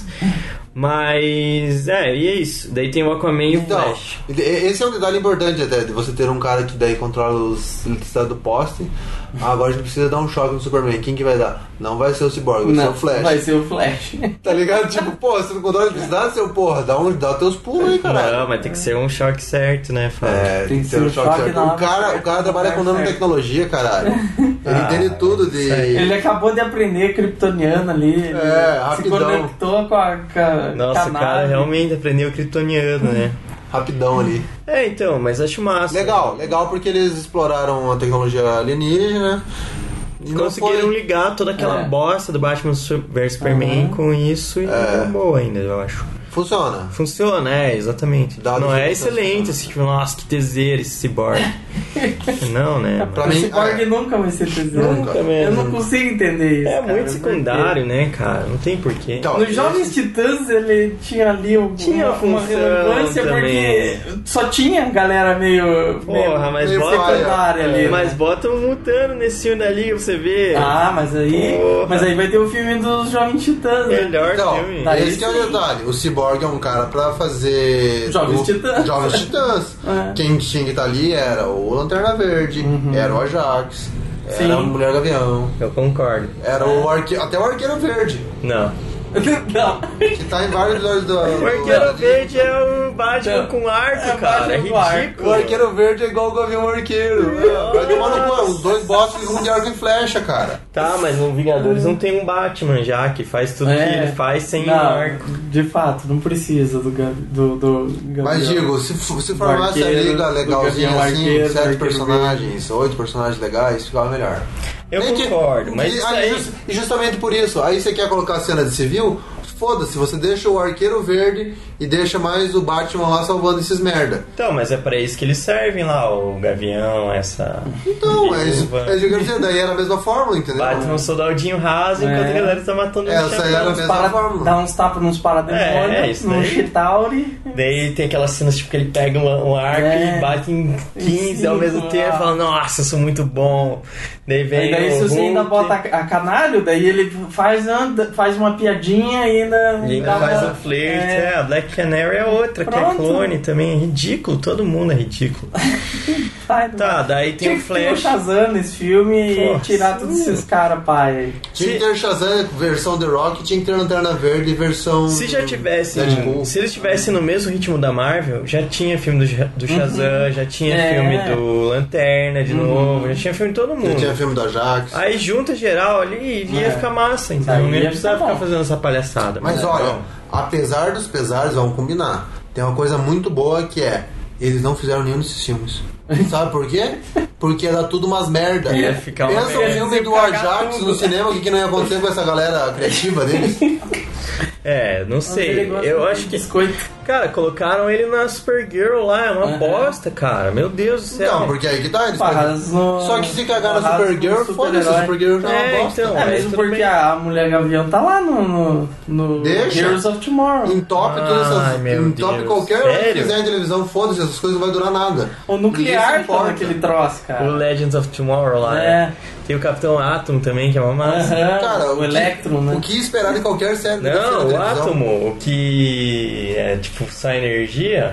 Mas, é, e é isso. Daí tem o Aquaman e o Então, Flash. esse é um detalhe importante até, de você ter um cara que daí controla os eletricidade do poste. Ah, agora a gente precisa dar um choque no Superman. Quem que vai dar? Não vai ser o Cyborg, vai ser Não, o Flash. vai ser o Flash. Tá ligado? Tipo, pô, você não controla a eletricidade, seu porra, dá, um, dá teus pulos aí, caralho. Não, mas tem que ser um choque certo, né, Fábio? É, tem que ser um choque certo. na O hora cara, certa, o cara trabalha com no lugar nanotecnologia, caralho. Ele Ah, entende tudo de... Ele acabou de aprender kryptoniano ali. Ele É, se rapidão. conectou com a, com a Nossa, com o a cara nave. realmente aprendeu kryptoniano, né? Rapidão ali. É, então, mas acho massa. Legal, legal porque eles exploraram a tecnologia alienígena. E não Conseguiram foi... ligar toda aquela É. bosta do Batman vs Superman Uhum. com isso e É. é boa ainda, eu acho. Funciona. Funciona, é, exatamente. Dado não é que excelente, assim, tipo, nossa, que teseiro esse cyborg. Não, né? Pra O mim, Cyborg é. nunca vai ser tesouro. Nunca Eu mesmo. não consigo entender isso. É cara, muito secundário, porque né, cara? Não tem porquê. Então, Nos Jovens Titãs ele tinha ali um- Tinha uma, uma função relevância também. porque só tinha galera meio. Porra, meio mas meio bota, secundária ali. né? mas bota um mutano nesse filme dali pra você ver. Ah, mas aí. Porra. Mas aí vai ter o filme dos Jovens Titãs. né? Melhor Então, filme. Daí esse que é o sim. detalhe. O Cyborg é um cara pra fazer... Jovens o- Titãs. Jovens Titãs. É. Quem tinha que estar ali era o Lanterna Verde, era o Ajax, era Sim. a Mulher Gavião, Eu concordo. era o arque... até o Arqueiro Verde, Não. Não. que tá em vários episódios do... O Arqueiro Verde é o Batman Não. com arco, É cara. É Batman com arco. ridículo. O Arqueiro Verde é igual o Gavião Arqueiro. Vai tomar no cu, os dois bostos um de arco e flecha, cara. Tá, mas no Vingadores não tem um Batman já que faz tudo É. que ele faz sem Não, um arco. de fato, não precisa do, Gav- do, do Gavião. Mas digo, se, f- se formasse a arqueiro, liga do legalzinha Gavião assim, Arqueiro, do sete Arqueiro personagens, oito personagens legais, ficava melhor. Eu É que- concordo, mas e, isso aí, aí... just- e justamente por isso, aí você quer colocar a cena de civil, foda-se, você deixa o Arqueiro Verde e deixa mais o Batman lá salvando esses merda. Então, mas é pra isso que eles servem lá, o Gavião, essa... Então, é isso. Viúva. É isso que eu quero dizer, daí era a mesma fórmula, entendeu? Batman um soldadinho raso É. enquanto a galera tá matando Essa o bicho. era a Uns mesma para- fórmula. Dá uns tapas nos parademônios, É, é isso num daí. Chitauri. Daí tem aquelas cenas tipo que ele pega um, um arco É. e bate em quinze Sim, ao mesmo lá. tempo e fala, nossa, eu sou muito bom. Daí vem E daí, o se você ainda Hulk, bota a, a canário, daí ele faz, anda, faz uma piadinha e ainda. e ainda dá faz uma- um flerte. é. É, a Black Canary é outra, que é Pronto. clone também. É ridículo, todo mundo é ridículo. Sai, Tá, daí tem Tinha o que ter o Flash. Shazam nesse filme e Pô, tirar sim. todos esses caras pai aí. Tinha que ter Shazam versão The Rock, tinha que ter Lanterna Verde versão... Se já tivesse, Deadpool. se eles tivessem no mesmo ritmo da Marvel, já tinha filme do, Ja- do Shazam, já tinha É. filme do Lanterna de novo, já tinha filme de todo Já mundo. tinha filme do Ajax. Aí junta geral ali e ia É. ficar massa, então Aí não ia ia precisar ficar ficar bom. fazendo essa palhaçada. Mas não. olha, apesar dos pesares, vamos combinar. Tem uma coisa muito boa que é, eles não fizeram nenhum desses filmes. Sabe por quê? Porque ia dar tudo umas merda. Ia ficar uma Pensa o merda. filme do Ajax no cinema, o que, que não ia acontecer com essa galera criativa deles? É, não sei. Eu acho que. Biscoito. Cara, colocaram ele na Supergirl lá, é uma Uhum. bosta, cara. Meu Deus do céu. Então, porque aí que tá, eles Parras no- Só que se cagar na Parras Supergirl, no foda-se, a super-herói. Supergirl já é É, uma bosta. então. É Mas mesmo tudo porque bem. a Mulher Gavião tá lá no, no, no Deixa. Heroes of Tomorrow. Entope todas Ai, essas. meu Entope Deus. qualquer hora que Sério? fizer em televisão, foda-se, essas coisas não vai durar nada. O Ninguém nuclear se tá importa. naquele troço, O cara. Legends of Tomorrow lá, É. né? Tem o Capitão Atom também, que é uma massa. Aham, Cara, o que- Electron, né? O que esperar de qualquer série que vai ser na Não, o televisão? átomo, o que é tipo sai energia.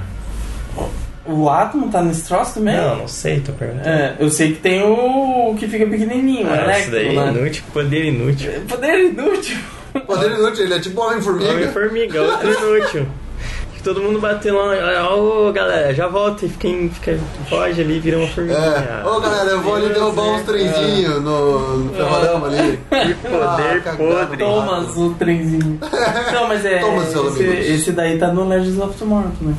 O átomo tá nesse troço também? Não, não sei, tô perguntando. É, eu sei que tem o, o que fica pequenininho, o Ah, isso Electron, daí é né? inútil, poder inútil. Poder inútil. Poder inútil, ele é tipo Homem-Formiga. Homem-Formiga, outro inútil. Todo mundo batendo lá, ô galera, já volta e fica, fica, foge ali, vira uma formiga. É. Ô galera, eu vou ali derrubar uns trenzinhos no, no ferrolama ali. Que poder Ah, podre. cagado. Thomas, o trenzinho. Não, mas é. Thomas, seus esse, amigos. esse daí tá no Legends of Tomorrow também.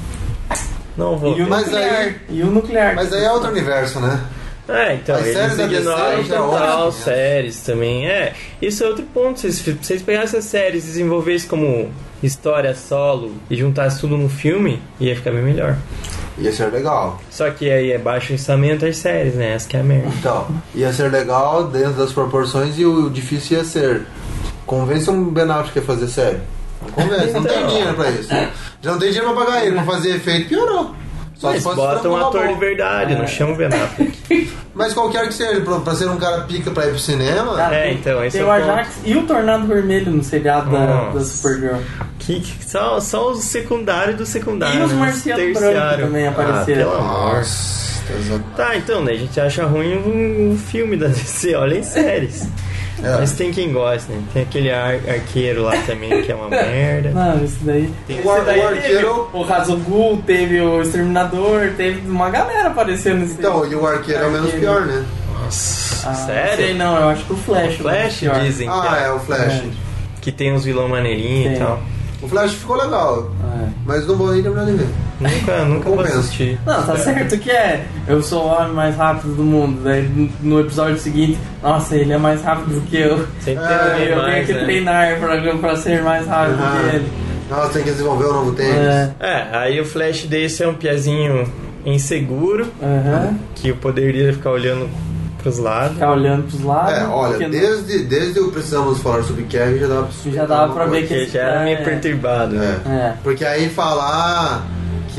Não vou E o ver. Mas nuclear. aí- E o nuclear. Mas aí é outro universo, né? É, então, As séries eles da D C ignoram já total olham, séries também. É, isso é outro ponto. Se vocês- se vocês pegassem essas séries e desenvolvessem como história solo e juntassem tudo num filme, ia ficar bem melhor. Ia ser legal. Só que aí é baixo orçamento as séries, né? Essa que é a merda. Então, ia ser legal dentro das proporções e o difícil ia ser. Convence um Ben Affleck a fazer série. Não convence, não tem Então. dinheiro pra isso. Já não tem dinheiro pra pagar ele, pra fazer efeito, piorou. Só Mas se fosse bota um frango ator na de mão. verdade, É. não chama o Ben Affleck. Mas qualquer que seja, pra, pra ser um cara pica pra ir pro cinema. Cara, É, tem- então, esse tem é o o ponto. Ajax e o Tornado Vermelho no seriado da, Nossa. da Supergirl. Que, que- só, só os secundários do secundário. E os né? marcianos terciário. brancos também Ah, apareceram. pelo amor. Nossa, Deus. Tá, então, né? A gente acha ruim um, um filme da D C, olha em séries. É. Mas tem quem gosta, né? Tem aquele ar- arqueiro lá também, que é uma merda. Não, esse daí. Tem- esse O ar- daí o teve arqueiro- o Razogul, teve o Exterminador, teve uma galera aparecendo nesse. Então, e o arqueiro é o menos Arqueiro. pior, né? Nossa, Ah, Não sei, sério? não, eu acho que o Flash. Flash é o pior. dizem que, Ah, é, o Flash. É. que tem uns vilão maneirinhos e Tem. tal. O Flash ficou legal, É. mas não vou nem terminar de ver. Nunca, nunca vou compensa. assistir. Não, tá certo que é. Eu sou o homem mais rápido do mundo. Daí no- no episódio seguinte, nossa, ele é mais rápido do que eu. Sempre É, tem Eu alguém tenho mais, que né? treinar pra, pra ser mais rápido Ah, que ele. Nossa, tem que desenvolver o novo tênis. É. É, aí o Flash desse é um piazinho inseguro, Aham. que o poder dele é ficar olhando pros lados. Ficar olhando pros lados. É, olha, porque desde, desde o Precisamos Falar sobre Kevin já dava pra, Já dava pra ver que Porque esse já era cara meio é- perturbado, né? É. É. Porque aí falar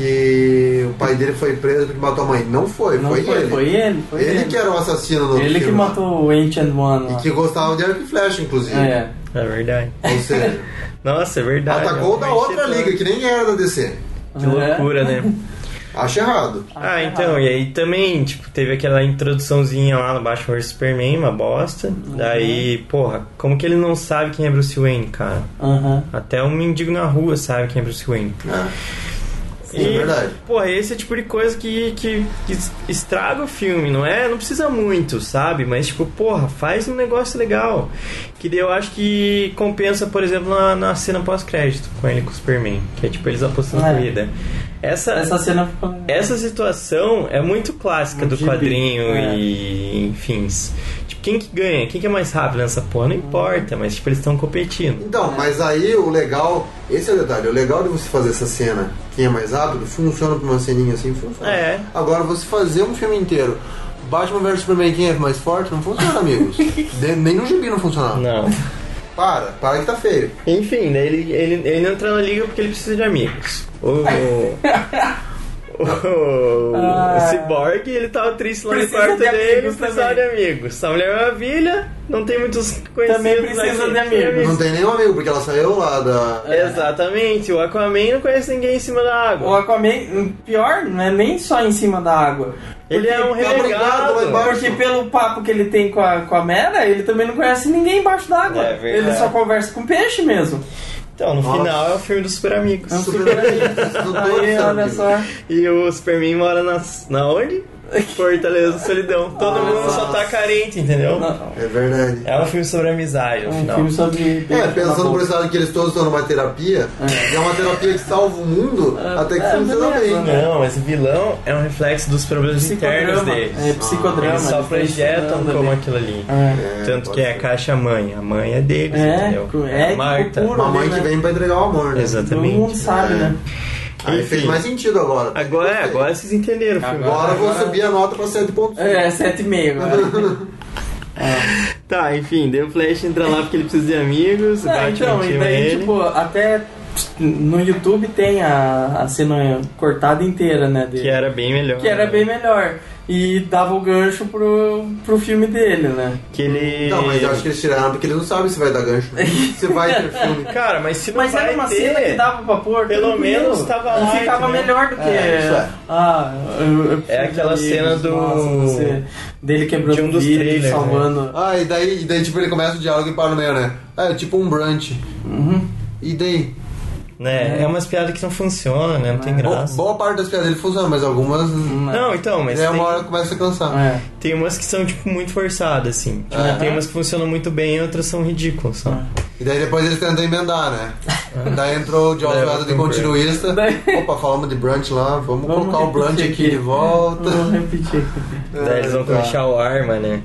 que o pai dele foi preso porque matou a mãe. Não foi, Não foi, foi, ele. foi ele. Foi ele ele que era o assassino no Ele que filme lá. matou o Ancient One. E lá. que gostava de arco e flecha, inclusive. É. É verdade. Ou seja, Nossa, é verdade. atacou da realmente outra é liga, que nem era da D C. Que loucura, né? Acho errado. Ah, então, e aí também, tipo, teve aquela introduçãozinha lá no Batman versus Superman, uma bosta. Daí, porra, como que ele não sabe quem é Bruce Wayne, cara? Aham. Até um mendigo na rua sabe quem é Bruce Wayne. É. Sim, é verdade. Porra, esse é o tipo de coisa que, que, que estraga o filme, não é? Não precisa muito, sabe? Mas, tipo, porra, faz um negócio legal. Que daí eu acho que compensa, por exemplo, na, na cena pós-crédito com ele com o Superman. Que é tipo eles apostando É. corrida. Essa, Essa cena ficou. essa situação é muito clássica Um do gibi, quadrinho é. e enfim. Tipo, quem que ganha? Quem que é mais rápido nessa porra? Não importa, mas tipo, eles estão competindo. Então, mas aí o legal, esse é o detalhe, o legal de você fazer essa cena, quem é mais rápido, funciona pra uma ceninha assim, funciona. É. Agora, você fazer um filme inteiro, Batman versus Superman, quem é mais forte, não funciona, amigos. De- nem no gibi não funcionava. Não. Para, para que tá feio. Enfim, daí ele, ele, ele não entra na liga porque ele precisa de amigos. O, o, o, Ah. o Cyborg, ele tava triste lá Precisa no quarto de dele, amigos precisava de também. amigos. A Mulher Maravilha não tem muitos conhecidos. Também precisa mas de tem amigos. Não tem nenhum amigo, porque ela saiu lá da... Exatamente, o Aquaman não conhece ninguém em cima da O água. Aquaman, pior, não é nem só em cima da água. Ele é um tá brigado lá renegado. embaixo. Porque pelo papo que ele tem com a, com a Mera, ele também não conhece ninguém embaixo d'água. É verdade. Ele só conversa com peixe mesmo. Então, no Nossa. final é o filme dos super amigos. É um Super super amigos, amigo. tudo Aí, super olha amigos. só. E o Superman mora nas, na onde? Fortaleza Solidão. Todo Nossa. mundo só tá carente, entendeu? Não. É verdade. É um filme sobre amizade, no Um final. filme sobre... É, pensando por esse lado que eles todos estão numa terapia, é, é uma terapia que salva o mundo até que é, funciona beleza, bem. né? Não, mas o vilão é um reflexo dos problemas internos Psicodrama. deles. É, psicodrama. Eles só eles projetam estão como ali. aquilo ali. É. É, Tanto pode que é a ser. caixa mãe. A mãe é deles, É, entendeu? é, a Marta. tipo, puro. Uma mãe que vem pra entregar o amor, né? Exatamente. Todo mundo sabe, É. né? Aí Enfim. fez mais sentido agora. Agora, é, agora vocês entenderam o filme. Agora eu vou Agora- subir a nota pra sete ponto cinco. É, sete e meio agora. Tá, enfim, daí o Flash entra lá porque ele precisa de amigos, o Ah, Batman então, e chama daí, ele. tipo, até no YouTube tem a, a cena cortada inteira, né? Dele, Que era bem melhor. que era bem melhor. E dava o gancho pro, pro filme dele, né? Que ele... Não, mas eu acho que eles tiraram porque eles não sabem se vai dar gancho. Se vai ter filme. Cara, mas se não Mas vai era uma ter... cena que dava pra pôr. Pelo tranquilo. menos tava lá, E ficava entendeu? melhor do que. É, isso é. Ah, eu, eu É aquela preciso de cena amigos, do- nossa, você- dele quebrando de um dos vidro, trailers, salvando. Ah, e daí, e daí tipo, ele começa o diálogo e para no meio, né? É, tipo um brunch. Uhum. E daí? Né? É umas piadas que não funcionam, né? Não tem É. Bo- graça. boa parte das piadas dele funciona, mas algumas... Não, então, mas é tem, uma hora que começa a cansar. É. tem umas que são, tipo, muito forçadas, assim. Tipo, É. tem umas que funcionam muito bem e outras são ridículas, só. E daí depois eles tentam emendar, né? Daí entrou o Joss Leva Whedon de pro continuista. Daí- Opa, falamos de brunch lá, vamos, Vamos colocar o brunch repetir aqui de volta. Vamos repetir. Daí eles vão tá. puxar o arma, né?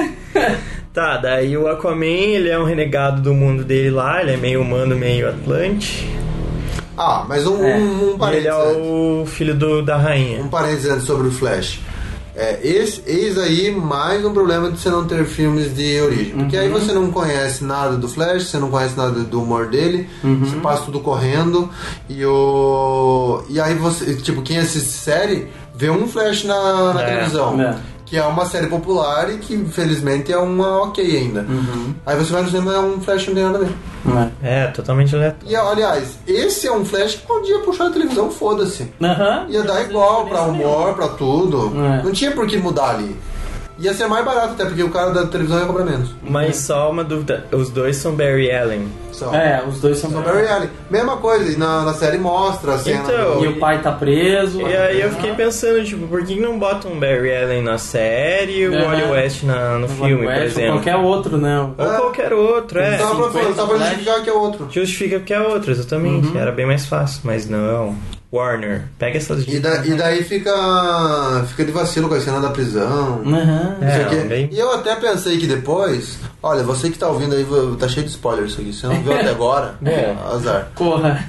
Tá, daí o Aquaman, ele é um renegado do mundo dele lá, ele é meio humano, meio atlante. Ah, mas um, É. um, um E ele parênteses é antes. o filho do, da rainha. Um parênteses antes sobre o Flash. É, esse, eis aí mais um problema de você não ter filmes de origem. Porque aí você não conhece nada do Flash, você não conhece nada do humor dele, você passa tudo correndo. E o. E aí você, tipo, quem assiste série vê um Flash na, na É, televisão. é. Que é uma série popular e que infelizmente é uma ok ainda. Aí você vai no cinema e é um Flash que não tem nada a ver. É, totalmente aleatório. E aliás, esse é um Flash que podia puxar a televisão, foda-se. Aham. Ia dar igual pra humor, pra tudo. É. Não tinha por que mudar ali. Ia ser mais barato até, porque o cara da televisão ia cobrar menos. Mas só uma dúvida, os dois são Barry Allen. Só. É, os dois são Só Barry Allen. Mesma coisa, e na, na série mostra a cena. Então, do- E o pai tá preso. E aí eu fiquei pensando, tipo, por que não botam um Barry Allen na série e o Aham. Wally West na, no filme, por West, ou exemplo? qualquer outro, né? Ou qualquer outro, é. Só pra, cinquenta só pra Flash. justificar que é outro. Justifica que é outro, exatamente. Era bem mais fácil, mas não. Warner, pega essas E, da- e daí fica fica de vacilo com a cena da prisão. Aham. Não sei É, o quê. bem- E eu até pensei que depois... Olha, você que tá ouvindo aí, tá cheio de spoiler isso aqui. Você não viu até agora? É. Azar. Porra.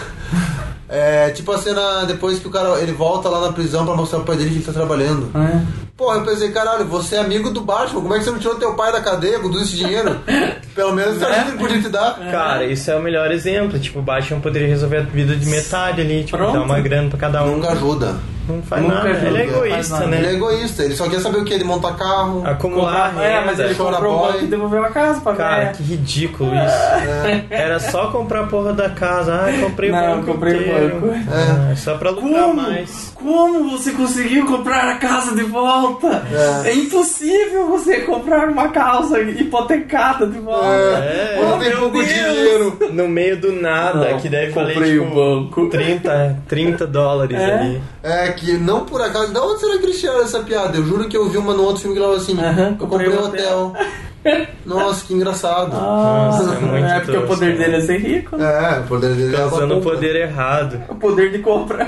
É, tipo a cena depois que o cara ele volta lá na prisão pra mostrar pro pai dele que ele tá trabalhando. É. Porra, eu pensei, caralho, você é amigo do Batman, como é que você não tirou teu pai da cadeia com todo esse dinheiro? Pelo menos essa ajuda ele podia te dar. Cara, isso é o melhor exemplo. Tipo, o Batman poderia resolver a vida de metade ali, tipo, Pronto. dar uma grana pra cada um. Nunca ajuda. Não faz Nunca nada. ajuda, Ele é não faz egoísta, nada. né? Ele é egoísta, ele só quer saber o que? Ele monta carro. Acumular Comprar- é, mas renda. ele chora comprou o boy. banco e devolveu a casa pra Cara, velha. que ridículo isso. Era só comprar a porra da casa. Ah, comprei o Não, banco comprei o inteiro. banco. Ah, só pra lucrar Como? mais. Como você conseguiu comprar a casa de volta? É, impossível você comprar uma casa hipotecada de volta. É. Quando Oh, tem meu pouco Deus. dinheiro. No meio do nada, Não, que deve valer comprei tipo, o banco. trinta, trinta dólares É. ali. É que não por acaso. Da onde será que eles tiraram essa piada? Eu juro que eu vi uma no outro filme que ela assim. Aham, eu comprei comprei um um hotel. Nossa, que engraçado. Nossa, é muito é porque o tosco, poder né? dele é ser rico. né? É, o poder dele é Usando o uma poder errado. O poder de compra.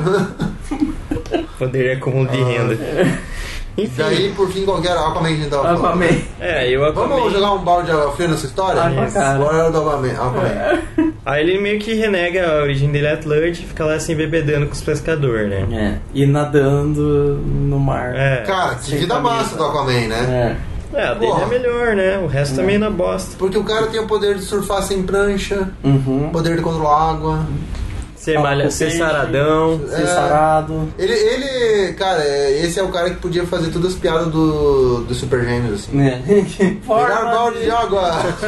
Poder é acúmulo de renda. Enfim. Daí, por fim, qualquer Aquaman que a gente tava falando. Aquaman. É, eu Aquaman. Vamos jogar um balde de água fria nessa história? Ai, pra cara. Agora é o do Aquaman. Aquaman. Aí ele meio que renega a origem dele é Atlante e fica lá assim bebedando com os pescadores, né? É. E nadando no mar. É. Cara, que Sem vida camisa. massa do Aquaman, né? É. É, a dele Porra. é melhor, né? O resto também é na bosta. Porque o cara tem o poder de surfar sem prancha, Uhum. poder de controlar água. Ser, Fala malha, com ser peixe. saradão. Ser É. sarado. Ele, ele, cara, é- esse é o cara que podia fazer todas as piadas do, do Super Gêmeos, assim. Né? Virar balde de água!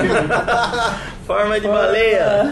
Forma de baleia.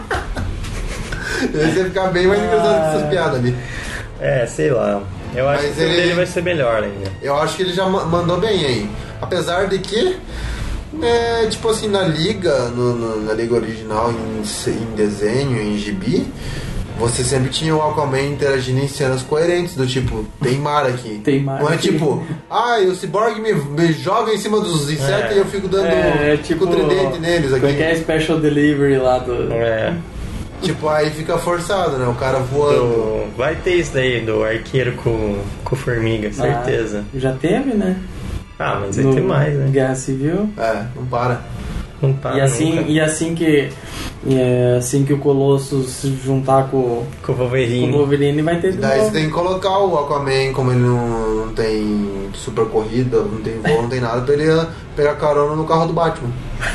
Esse ia ficar bem mais engraçado que essas piadas ali. É, sei lá. Eu acho Mas que o filme ele- dele vai ser melhor ainda. Eu acho que ele já ma- mandou bem aí. Apesar de que, é, tipo assim, na liga, no- no- na liga original, em, se- em desenho, em gibi, você sempre tinha o Aquaman interagindo em cenas coerentes, do tipo, tem mar aqui. Tem mar Não é aqui. tipo, ah, o Cyborg me, me joga em cima dos insetos É. e eu fico dando É, é fico tipo tridente neles aqui. Como é que é a special delivery lá do... É. Tipo, aí fica forçado, né? O cara voando. Do... Vai ter isso daí, do arqueiro com, com formiga, certeza. Ah, já teve, né? Ah, mas vai No ter mais, né? Guerra Civil. É, não para. Não para e, assim, nunca. e assim que e é, assim que o Colossus se juntar com, Com o com Wolverine. o Wolverine, vai ter de Daí você novo. tem que colocar o Aquaman, como ele não, não tem super corrida, não tem voo, não tem nada, pra ele pegar carona no carro do Batman.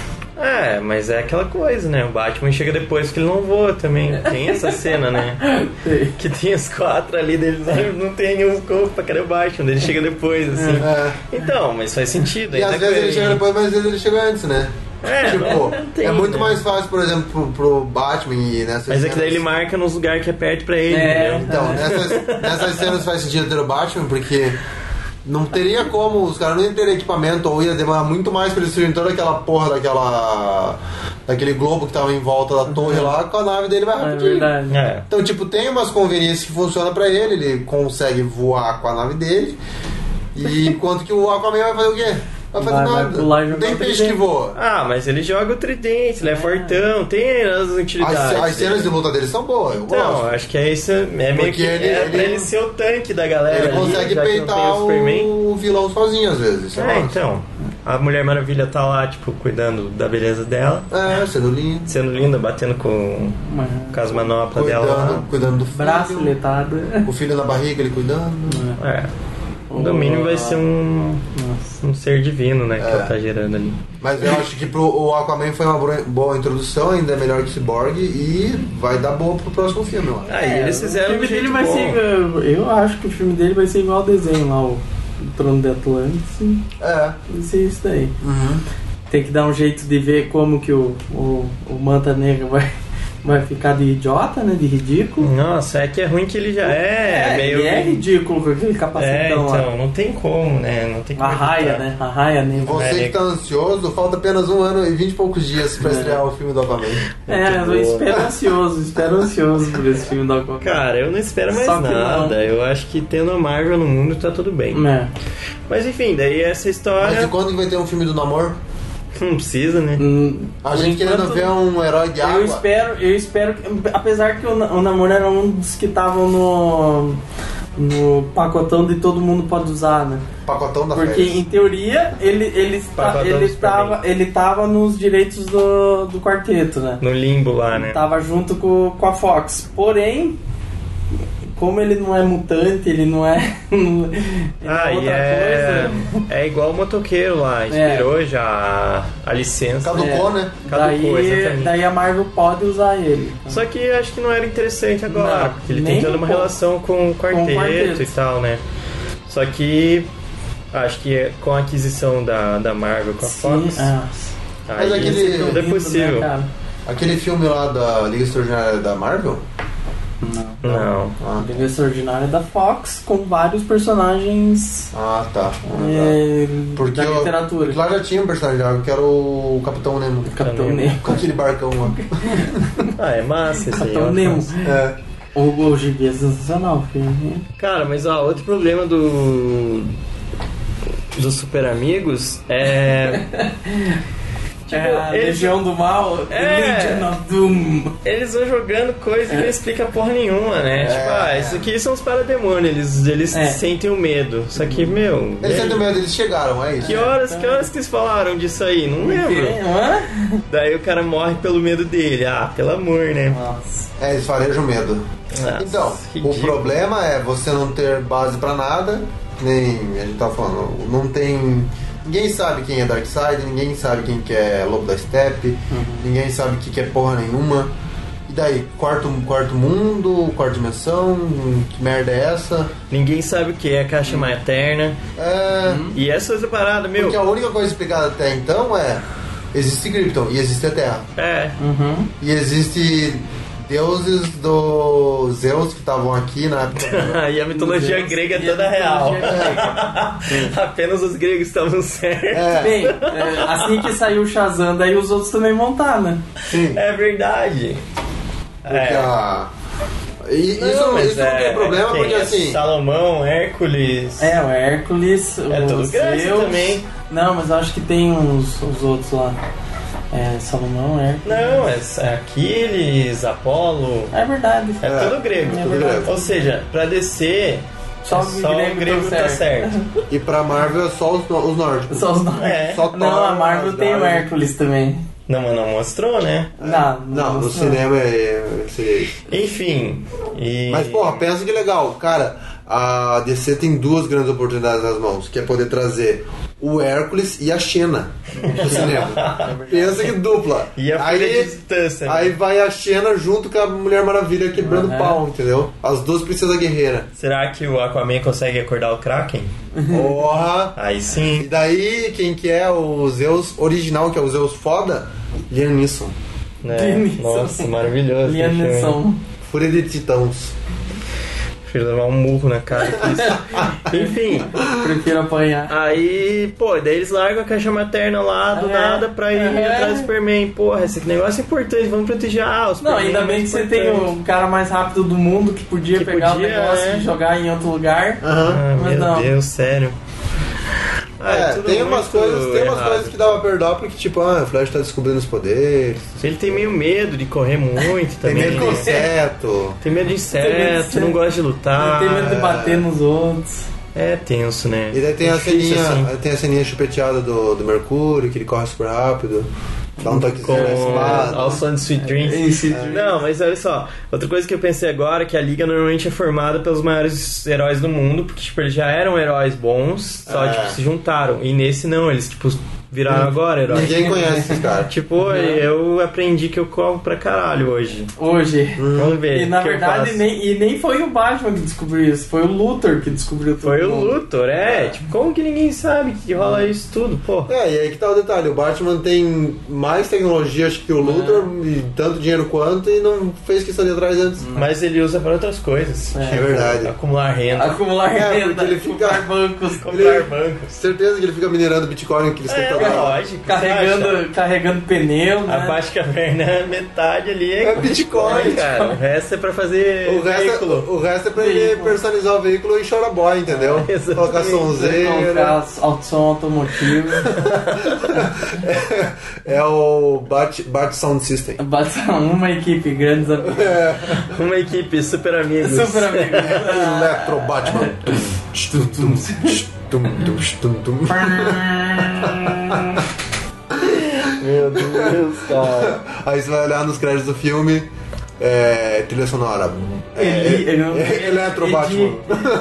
É, mas é aquela coisa, né? O Batman chega depois que ele não voa também. Tem essa cena, né? Tem. Que tem os quatro ali deles, não tem nenhum corpo, cadê o Batman? Ele chega depois, assim. É. Então, mas faz sentido. E ainda às vezes ele coerente. chega depois, mas às vezes ele chega antes, né? É, tipo, não- não tem, é muito né? mais fácil, por exemplo, pro, pro Batman e nessas Mas é que daí ele cenas- marca nos lugares que é perto pra ele, É. entendeu? Então, nessas, nessas cenas faz sentido ter o Batman, porque não teria como, os caras não iam ter equipamento, ou ia demorar muito mais pra eles destruírem toda aquela porra daquela. daquele globo que tava em volta da torre lá, com a nave dele vai É rapidinho. verdade. É. Então, tipo, tem umas conveniências que funcionam pra ele, ele consegue voar com a nave dele, e enquanto que o Aquaman vai fazer o quê? Vai fazer Vai- vai nada. pular e Não jogar tem o peixe que tridente. voa. Ah, mas ele joga o tridente, ele é fortão, tem as utilidades. As, as cenas de luta dele são boas, eu Então, gosto. acho que é isso. É meio Porque que ele- é ele- pra ele ser o tanque da galera. Ele ali, consegue já que não tem peitar o Superman. o vilão sozinho às vezes. isso eu É, gosto. então. A Mulher Maravilha tá lá, tipo, cuidando da beleza dela, É, sendo lindo. sendo linda, batendo com, Uma com as manoplas dela lá. Cuidando, cuidando do filho. braceletada. O filho na barriga, ele cuidando. É. No mínimo vai ser um, Nossa. um ser divino, né? Que É. ela tá gerando ali. Mas eu acho que pro, o Aquaman foi uma boa- boa introdução, ainda é melhor que o Cyborg e vai dar boa pro próximo filme, eu acho. Ah, e eles fizeram o filme do jeito dele vai bom. ser. Eu acho que o filme dele vai ser igual ao desenho lá, o, o Trono de Atlantis. É. Vai ser isso daí. Uhum. Tem que dar um jeito de ver como que o, o, o Manta Negra vai, vai ficar de idiota, né? De ridículo. Nossa, é que é ruim que ele já é, meio. ele é ridículo com aquele É, capacetão lá. então, não tem como, né? Não tem como. A raia, evitar. né? A raia negra. Você É, que tá ansioso, falta apenas um ano e vinte e poucos dias pra estrear o filme do Aquaman. É, eu boa. espero ansioso, espero ansioso por esse filme da Aquaman. Cara, eu não espero mais Só que nada. não. Eu acho que tendo a Marvel no mundo tá tudo bem. É. Mas enfim, daí essa Mas história. e quando que vai ter um filme do namoro? Não precisa, né? Hum, A por gente querendo enquanto, ver um herói de água. Eu espero, eu espero que, apesar que o, na- o namoro era um dos que estavam no, no pacotão de todo mundo pode usar, né? Pacotão da Porque férias. em teoria ele ele está, Pacotão ele do Superman. estava ele estava nos direitos do, do quarteto, né? No limbo lá, né? Tava junto com, com a Fox. Porém, como ele não é mutante, ele não é, ele Ah, é e outra é, coisa. é igual o motoqueiro lá, expirou já a, a licença. Caducou, né? Caducou, daí, exatamente. daí a Marvel pode usar ele. Só que eu acho que não era interessante agora, Não, porque ele nem tem toda um uma pouco. relação com o quarteto, quarteto. e tal, né? Só que acho que é com a aquisição da, da Marvel com a Fox, ah, aí Mas aquele- tudo é lindo, possível. né, cara? Aquele filme lá da Liga Extraordinária da Marvel? Não. Não. Ah, A Extraordinária da Fox com vários personagens ah tá. Ah, tá. é, Porque da eu- literatura. Porque lá já tinha um personagem de água, que era o Capitão Nemo. Capitão Nemo. Nemo. Com aquele barcão lá. Ah, é massa esse aí. Capitão ó. Nemo. É. O, o Gibi é sensacional, o filme. Cara, mas ó, outro problema do dos Super Amigos é tipo, É a eles, Legião do Mal, É. Legion of Doom. eles vão jogando coisa e não explica porra nenhuma, né? É. Tipo, ah, isso aqui são os parademônios, eles, eles É. sentem o medo. Só que, meu. e Eles aí? sentem medo, eles chegaram, é isso. Que horas, que horas que eles falaram disso aí? Não lembro. Hã? Daí o cara morre pelo medo dele. Ah, pelo amor, né? Nossa. É, eles farejam medo. Nossa, Então, ridículo. o problema é você não ter base pra nada, nem a gente tá falando, não tem. Ninguém sabe quem é Darkseid, ninguém sabe quem que é Lobo da Steppe, ninguém sabe o que, que é porra nenhuma. E daí, quarto, quarto mundo, quarta dimensão, que merda é essa? Ninguém sabe o que é a caixa materna. É. E essa outra parada, meu. Porque a única coisa explicada até então é: existe Krypton e existe a Terra. É. Uhum. E existe deuses do Zeus que estavam aqui na época. E a mitologia Deus. grega é E a toda real. mitologia Apenas os gregos estavam certos. É, Bem, é, assim que saiu o Shazam, daí os outros também vão estar, né? sim. É verdade. Porque É. a, E Não, isso, mas isso não tem problema, quem? porque É assim... Salomão, Hércules... É, o Hércules, É o tudo grande Zeus. também. Não, mas eu acho que tem uns, os outros lá. É, Salomão, Hércules. Não, é Aquiles, Apolo... É verdade. É, É, tudo grego. é tudo verdade. grego. Ou seja, pra descer, Só, é o só grego, o grego tá tá certo. certo. E pra Marvel é só os, os nórdicos. Só os nomes. É. Só Não, Thor, a Marvel tem o Asgard. Hércules também. Não, mas não mostrou, né? Não, Não, no mostrou. cinema é, seria isso. Enfim, e... Mas, porra, pensa que legal. Cara, a D C tem duas grandes oportunidades nas mãos, que é poder trazer o Hércules e a Xena no cinema. Pensa que dupla. E a filha aí, de distância, né? aí vai a Xena junto com a Mulher Maravilha quebrando Uhum. pau, entendeu? As duas princesas guerreiras. Será que o Aquaman consegue acordar o Kraken? Porra! Aí E sim. daí, quem que é o Zeus original, que é o Zeus foda? Liam Neeson. Né? Liam Neeson. Nossa, maravilhoso. Liam esse filme. Neeson. Fúria de Titãs. Prefiro levar um murro na cara que isso. Enfim, Prefiro apanhar. aí, pô, daí eles largam a caixa materna lá do É, nada pra ir é. atrás do Superman. Porra, esse negócio é importante, vamos proteger ah, os Não, Superman ainda é bem mais que você tem importante. o cara mais rápido do mundo que podia Que pegar podia, o negócio é. e jogar em outro lugar. Aham. Ah, Mas meu não. Deus, sério. Ah, É, tudo tem umas muito coisas, tem umas errado. coisas que dá pra perdoar porque, tipo, ah, o Flash tá descobrindo os poderes. Ele tem meio medo de correr muito Tem também. medo de né? inseto. Tem medo de Tem medo de inseto, ser- não gosta de lutar. Tem medo de bater nos outros. É tenso, né? E daí tem é a difícil, ceninha, assim. tem a ceninha chupeteada do, do Mercúrio, que ele corre super rápido, dá um toquezinho Com na espada. Also and Sweet Dreams. Não, mas olha só, outra coisa que eu pensei agora é que a Liga normalmente é formada pelos maiores heróis do mundo, porque tipo, eles já eram heróis bons, só É. tipo, se juntaram. E nesse não, eles tipo viraram agora heróis. Ninguém conhece esses caras. Tipo, eu aprendi que eu corro pra caralho hoje. Hoje. Vamos ver. E na o que eu verdade, faço. nem, e nem foi o Batman que descobriu isso, foi o Luthor que descobriu tudo. Foi o Luthor, é. Tipo, como que ninguém sabe que rola isso tudo, pô? É, e aí que tá o detalhe, o Batman tem mais tecnologia acho que o Luthor, e tanto dinheiro quanto, e não fez questão de ir atrás antes. Mas ele usa pra outras coisas. É. Tipo, É verdade. Acumular renda. Acumular É, renda, porque ele fica- comprar bancos, Comprar Ele- bancos. Certeza que ele fica minerando Bitcoin que eles É, computadores. lógico. você acha? carregando, carregando pneu, né? A parte caverna, metade ali é, É Bitcoin, cara. O resto é pra fazer O resto, veículo. é, o resto é pra ele Veículo. personalizar o veículo e chorar boy, entendeu? Exatamente. Colocar sonzeira. Colocar auto- som automotivo. É o Bat, Bat Sound System. Basta uma equipe, grandes amigos. Uma equipe super amigos. Super amigos. Electro Batman. Tum, tum, tum, tum, tum, tum. Meu Deus, cara. Aí você vai olhar nos créditos do filme, é, trilha sonora. É, Eli- é, não, é, Electro Edi- Batman.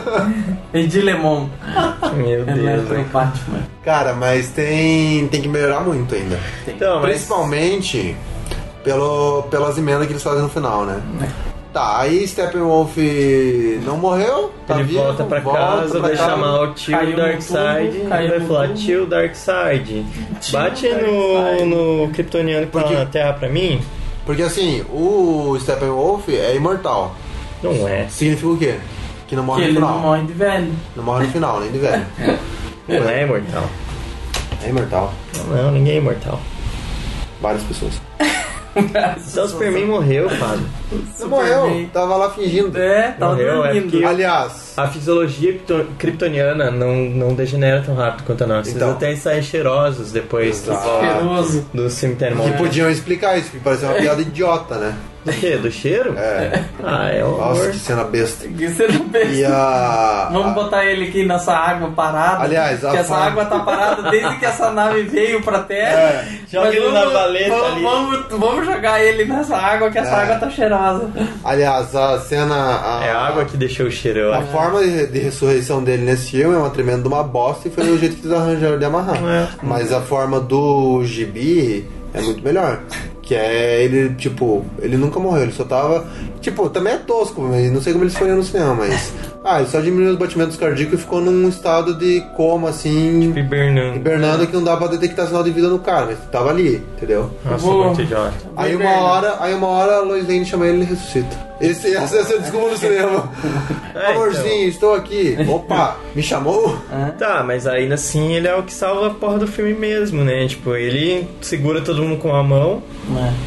Edi Lemon. Meu Deus. Electro velho. Batman. Cara, mas tem, tem que melhorar muito ainda. Então, mas... Principalmente pelo, pelas emendas que eles fazem no final, né? Tá, aí Steppenwolf não morreu, tá Ele vivo, volta pra volta casa, pra vai casa. chamar o tio Caiu no Darkseid tubo, e caiu vai no falar, tubo. tio Darkseid, Tio bate Darkseid. no, no Kryptoniano que tá Porque- na Terra pra mim. Porque assim, o Steppenwolf é imortal. Não é. Significa o quê? Que não morre Que no ele final. não morre de velho. Não morre no final, nem de velho. Não é imortal. É imortal. Não, ninguém é imortal. Várias pessoas. Só o Superman morreu, Fábio. Não morreu, tava lá fingindo. É, tava Morreu, é dormindo. porque- Aliás, A fisiologia krypto- kryptoniana não, não degenera tão rápido quanto a nossa. Então. Eles até saem cheirosos depois do, Exato. Cheiroso. do cemitério que morto. podiam explicar isso, porque parecia uma piada idiota, né? Do quê? Do cheiro? É. Ah, é um Nossa, horror. que cena besta. Que você não pensa. E a. Vamos botar ele aqui nessa água parada. Aliás, a que essa forma- água tá parada desde que essa nave veio pra Terra. É. Joga Mas ele vamos, na valeta vamos, ali. Vamos, vamos jogar ele nessa água, que essa É. água tá cheirosa. Aliás, a cena. A, É a água que deixou o cheiro, eu A acho. forma de, de ressurreição dele nesse filme é uma tremenda de uma bosta e foi o jeito que eles arranjaram de amarrar. É. Mas a forma do Gibi é muito melhor. Que é ele, tipo, ele nunca morreu, ele só tava. Tipo, também é tosco, mas não sei como eles foram no cinema, mas. Ah, ele só diminuiu os batimentos cardíacos e ficou num estado de coma, assim. Hibernando. Hibernando que não dá pra detectar sinal de vida no cara, mas tava ali, entendeu? Nossa, Vou- muito idiota. Aí uma Vermelho. hora, aí uma hora a Lois Lane chama ele e ele ressuscita. Esse, essa é a desculpa no cinema. É, Amorzinho, estou aqui. Opa, me chamou? Tá, mas ainda assim ele é o que salva a porra do filme mesmo, né? Tipo, ele segura todo mundo com a mão É.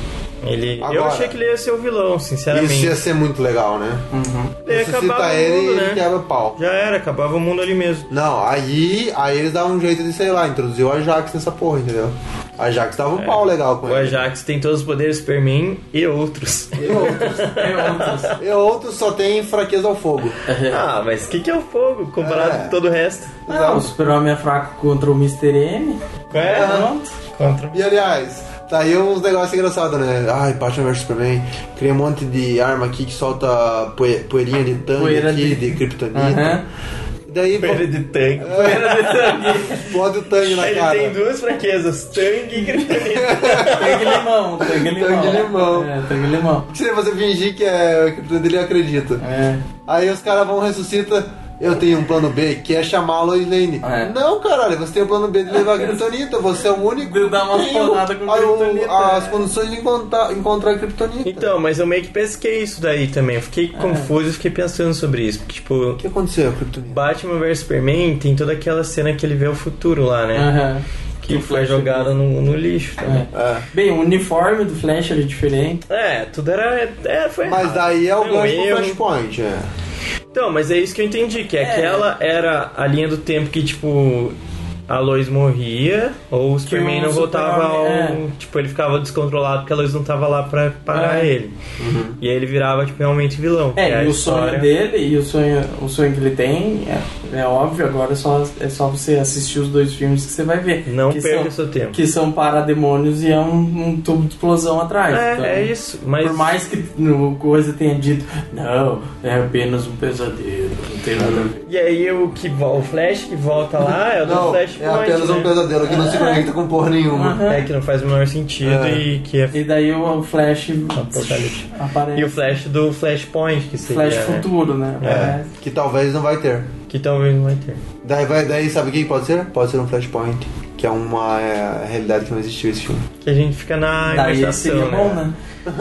Ele, Agora, eu achei que ele ia ser o vilão, sinceramente. Isso ia ser muito legal, né? Uhum. Ele ia Ressuscita acabar ele o mundo, e né? ele quebra o pau. Já era, acabava o mundo ali mesmo. Não, aí, aí eles davam um jeito de, sei lá, introduzir o Ajax nessa porra, entendeu? A Ajax dava um É. pau legal com O ele. Ajax tem todos os poderes Superman e outros. E outros. Tem outros. E outros só tem fraqueza ao fogo. Ah, mas o que, que é o fogo comparado É. com todo o resto? Ah, o Super-Homem é fraco contra o mister M. É, Pronto. contra. E aliás, tá aí uns negócios engraçados, né? Ai, Batman versus Superman. Cria um monte de arma aqui que solta poe- poeirinha de tanque Poeira aqui, de- de kryptonita. Aham. Daí Poeira de tanque. Poeira de sangue. explode o tanque na Ele cara. tem duas fraquezas, tanque e kryptonita. Tangue limão, tangue limão. Tangue limão. É, tangue limão. Se você fingir que é kryptonita, ele acredita. É. Aí os caras vão ressuscita. Eu tenho um plano B, que é chamar a Lois Lane. É. Não, caralho, você tem o plano B de levar a kryptonita. Você é o único De dar umas que tem o- porradas com a- o- kryptonita, as é. condições de encontrar, encontrar a kryptonita. Então, mas eu meio que pesquei isso daí também. Eu fiquei confuso e fiquei pensando sobre isso. Porque, tipo, O que aconteceu com a kryptonita? Batman versus Superman tem toda aquela cena que ele vê o futuro lá, né? Aham. Que o foi Flash jogada no, no lixo também. É. Bem, o uniforme do Flash era diferente. É, tudo era. É, foi Mas errado. daí é o Foi um gancho pro erro. Flashpoint, é. Então, mas é isso que eu entendi, que É. aquela era a linha do tempo que, tipo, a Lois morria, ou o Superman o não voltava ao... Super-Homem, Tipo, ele ficava descontrolado porque a Lois não tava lá pra parar É. ele. E aí ele virava, tipo, realmente vilão. É, que a e o história- sonho dele, e o sonho, o sonho que ele tem, é, é óbvio, agora é só, é só você assistir os dois filmes que você vai ver. Não que perca são, seu tempo. Que são parademônios e é um, um tubo de explosão atrás. É, Então, é isso. Mas... Por mais que o coisa tenha dito, não, é apenas um pesadelo, não tem nada a ver. E aí o, que, vo- o Flash que volta lá é o do Não, Flash é apenas um pesadelo que não se conecta com porra nenhuma. Aham. É, que não faz o menor sentido É. e que é... E daí o, o Flash Apocalipse. aparece. E o Flash do Flashpoint, que seria, Flash né? futuro, né? É, Aparece. que talvez não vai ter. Que talvez não vai ter. Daí, vai, daí sabe o que pode ser? Pode ser um Flashpoint, que é uma é, realidade que não existiu esse filme. Que a gente fica na Daí imaginação, seria bom, né?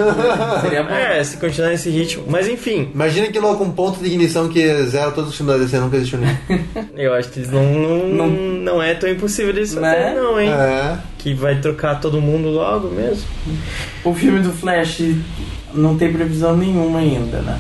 Seria bom. É, se continuar nesse ritmo. Mas enfim, Imagina que louco, um ponto de ignição que zera todos os filmes da D C, nunca existiu nenhum. eu acho que eles não, não, Não- não é tão impossível eles Né? fazerem, não, hein? É. Que vai trocar todo mundo logo mesmo. O filme do Flash não tem previsão nenhuma ainda, né?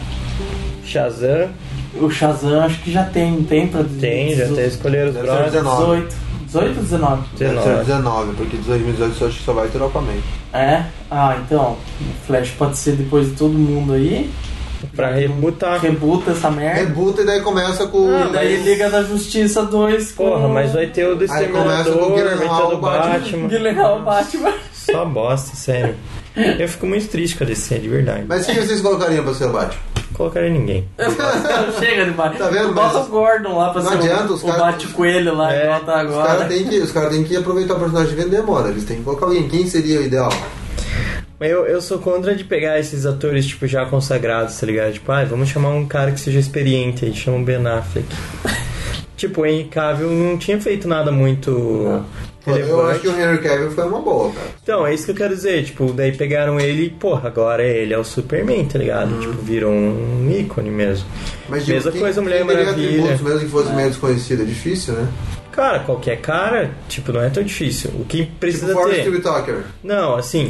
Shazam O Shazam acho que já tem, tem pra tem, já até escolheram os Deve ser brothers. dezenove. dezoito. dezoito ou dezenove? Deve ser dezenove. dezenove, porque de dois mil e dezoito eu acho que só vai ter o Aquaman. É? Ah, então. O Flash pode ser depois de todo mundo aí. Pra rebutar. Rebuta essa merda. Rebuta e daí começa com... Ah, E daí Liga da Justiça dois com Porra, mas vai ter o do Aí começa com o Exterminador, Gyllenhaal, vai ter o do o Batman. Batman. Guilherme Batman. Só bosta, sério. Eu fico muito triste com a D C, de verdade. Mas quem vocês colocariam pra ser o Batman? Colocaria ninguém. Chega de Batman. Tá vendo, Bota mas- o Gordon lá pra Não ser adianta, o, os o caras- Bate-Coelho lá, É, igual tá Os agora. caras têm que, os cara tem que aproveitar o personagem e vender, mano. Eles têm que colocar alguém. Quem seria o ideal? Mas eu, eu sou contra de pegar esses atores, tipo, já consagrados, tá ligado? Tipo, ah, vamos chamar um cara que seja experiente aí, chama o Ben Affleck. Tipo, o Henry Cavill não tinha feito nada muito relevante. Eu acho que o Henry Cavill foi uma boa, cara. Então, é isso que eu quero dizer, tipo, daí pegaram ele e, porra, agora ele é o Superman, tá ligado? Tipo, virou um ícone mesmo. Mas Mesma quem- coisa, Mulher quem teria Maravilha. atributos, mesmo que fosse meio desconhecido, é difícil, né? Cara, qualquer cara, tipo, não é tão difícil. O que precisa Tipo Forrest ter... Whitaker. Não, assim...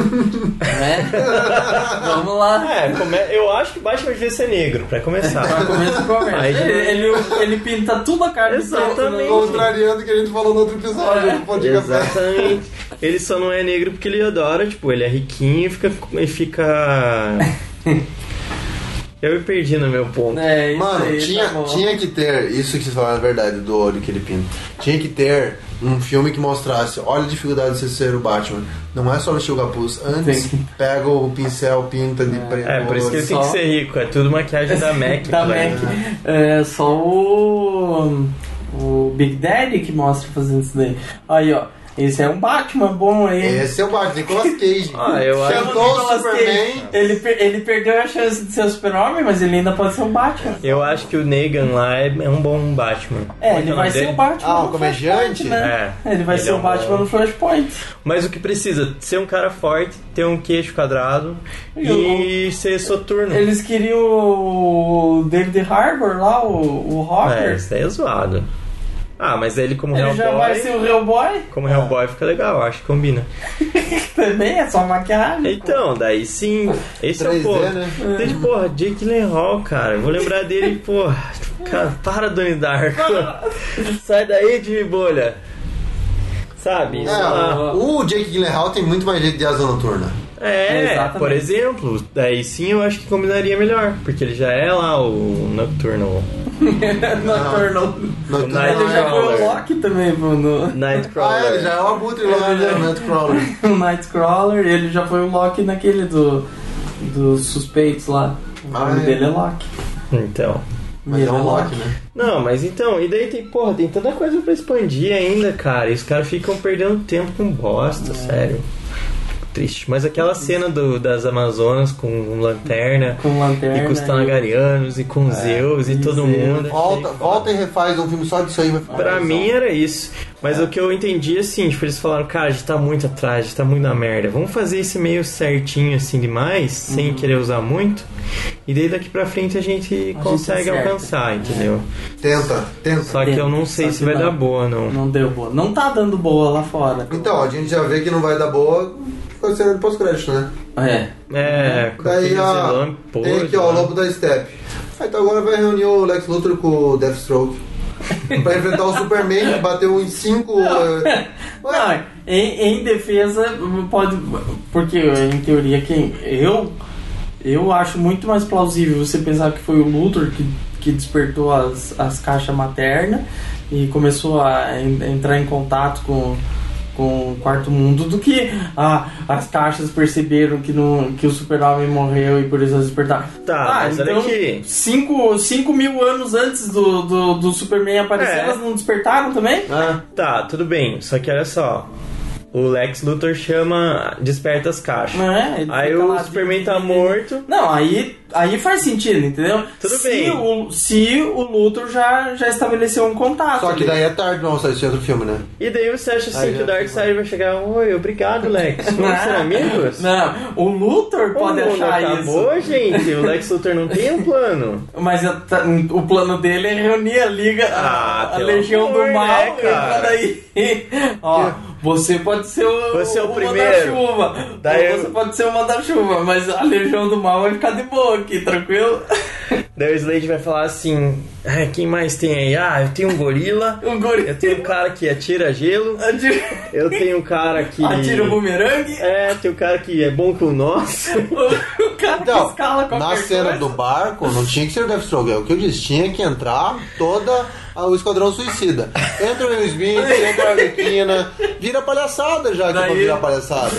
Né? Vamos lá. É, come... eu acho que Batman devia ser negro, pra começar. Pra começo de conversa. Aí, Ele, ele, ele pinta tudo a cara de preto, Exatamente. né? Contrariando o que a gente falou no outro episódio do Pão de Café. Exatamente. Ele só não é negro porque ele adora, tipo, ele é riquinho e fica... E fica... Eu me perdi no meu ponto. É, isso Mano, aí, tinha, tá bom. tinha que ter, isso que vocês falaram é verdade, do olho que ele pinta. Tinha que ter um filme que mostrasse, olha a dificuldade de você ser o Batman. Não é só vestir o capuz. Antes, Tem que- pega o pincel, pinta de preto. É, por isso que ele tem Só- que ser rico. É tudo maquiagem da MAC. Da né? Mac. É só o. O Big Daddy que mostra fazendo isso daí. Aí, ó. Esse é um Batman bom aí. Esse é o Batman, Nicolas Cage. Ah, eu acho- Sentou o Nicolas Superman. Cage. Ele, per- ele perdeu a chance de ser o Super-Homem, mas ele ainda pode ser um Batman. Eu acho que o Negan lá é, é um bom Batman. É, Como ele o vai nome ser dele? o Batman Ah, no o comediante? Flashpoint, né? É. Ele vai Ele ser é o um Batman bom- no Flashpoint. Mas o que precisa? Ser um cara forte, ter um queixo quadrado E e ser soturno. Eles queriam o David Harbour lá, o, o É, Rocker. isso daí é zoado. Ah, mas ele como Ele Hellboy... já vai ser o Hellboy? Como Hellboy fica legal, acho que combina. Também é só maquiagem. Então, daí sim, esse é o três D, ponto. né? Desde, porra, Jake Gyllenhaal, cara, eu vou lembrar dele, porra, cara, para, Donnie Darko. Sai daí, Jimmy Bolha. Sabe? sei lá. É, o Jake Gyllenhaal tem muito mais jeito de asa noturna. É, Exatamente. por exemplo, daí sim eu acho que combinaria melhor, porque ele já é lá o Nocturnal. Nocturnal. Noturna Ele já foi o Nightcrawler. Loki também, pô, no Nightcrawler. Ah, ele já é o abutre lá, né? Nightcrawler. o Nightcrawler. Ele já foi o Loki naquele do dos suspeitos lá. O Ah, nome é. dele é Loki. Então. Mas Ele é um Loki, né? Não, mas então, e daí tem, porra, tem tanta coisa pra expandir ainda, cara. E os caras ficam perdendo tempo com bosta, sério. Triste. Mas aquela cena do, das Amazonas com lanterna, Com lanterna. e com os Tanagarianos, e com Zeus, e e todo Zeus. mundo. Volta, achei volta e refaz um filme só disso aí. Vai ficar Pra legal. mim era isso. Mas o que eu entendi assim, tipo, eles falaram, cara, a gente tá muito atrás, a gente tá muito na merda. Vamos fazer esse meio certinho assim demais, sem querer usar muito. E daí daqui pra frente a gente A consegue gente acerta. alcançar, entendeu? Tenta, tenta. Só que eu não sei Só se que vai não. dar boa, não. Não deu boa. Não tá dando boa lá fora. Então, a gente já vê que não vai dar boa com a cena de pós-crédito, né? É. É, com Daí, aquele ó, vilão podre, tem aqui, ó, o né? Lobo da Steppe. Aí, então agora vai reunir o Lex Luthor com o Deathstroke pra enfrentar o Superman, que bateu em cinco... eh, Não, em, em defesa, pode. Porque em teoria, quem. Eu. Eu acho muito mais plausível você pensar que foi o Luthor que, que despertou as, as caixas maternas e começou a en- entrar em contato com, com o quarto mundo do que ah, as caixas perceberam que, não, que o super-homem morreu e por isso elas despertaram. Tá, ah, mas olha então, aqui. cinco, cinco mil anos antes do, do, do Superman aparecer, É. elas não despertaram também? ah, Tá, tudo bem. Só que olha só. O Lex Luthor chama... Desperta as caixas. Não é? Ele Aí fica o lá Superman de- tá morto. Não, aí, aí faz sentido, entendeu? Tudo se bem. O, se o Luthor já, já estabeleceu um contato. só que ali. daí é tarde pra mostrar esse outro filme, né? E daí você acha assim Aí que já o Darkseid vai chegar... Oi, obrigado, Lex. Vamos ser amigos? Não, o Luthor pode O mundo achar acabou, isso. gente. O Lex Luthor não tem um plano. Mas a- tá- o plano dele é reunir a Liga, a- Ah, a, pelo Legião amor, do Mal. né, e cara? daí, ó, você pode ser o, Você é o o primeiro. manda-chuva. Daí Ou eu- você pode ser o manda-chuva, mas a Legião do Mal vai ficar de boa aqui, tranquilo? Daí o Slade vai falar assim... Ah, quem mais tem aí? Ah, eu tenho um gorila. O gorila Eu tenho um cara que atira gelo. atira, Eu tenho um cara que... atira o bumerangue. É, tem um cara que é bom com o nosso. O cara que Então, escala qualquer na cena coisa. do barco, não tinha que ser o Deathstroke, é o que eu disse, tinha que entrar toda a- o Esquadrão Suicida. Entra o Will Smith, entra a Arlequina, vira palhaçada já, que Daí- pra virar palhaçada.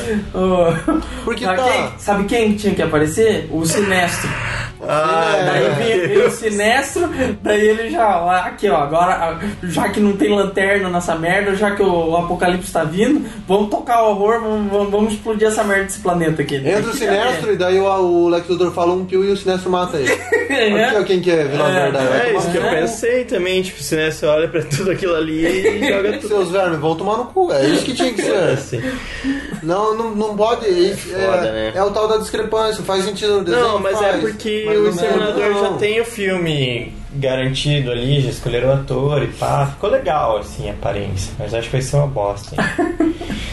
Oh. Porque sabe, tá- quem, sabe quem tinha que aparecer? O Sinestro. Ah, Daí É. vem, vem o Sinestro, daí ele já, ó, aqui ó, agora já que não tem lanterna nessa merda, já que o apocalipse tá vindo, vamos tocar o horror, vamos, vamos, vamos explodir essa merda desse planeta aqui. Entra o Sinestro e daí o, o Lex Luthor fala um pio e o Sinestro mata ele. É. Aqui, ó, quem que é vilão É, verdade? Vai É tomar isso que eu no cu. pensei também, tipo, se né, você olha pra tudo aquilo ali e joga tudo Seus vermes vão tomar no cu, é isso que tinha que ser. assim. Não, não, não pode. É, Foda, né? é o tal da discrepância, faz sentido no desenho. Não, mas faz, é porque mas o no Exterminador meio, já não. tem o filme garantido ali, já escolheram o ator e pá. Ficou legal, assim, a aparência. Mas acho que vai ser uma bosta, hein?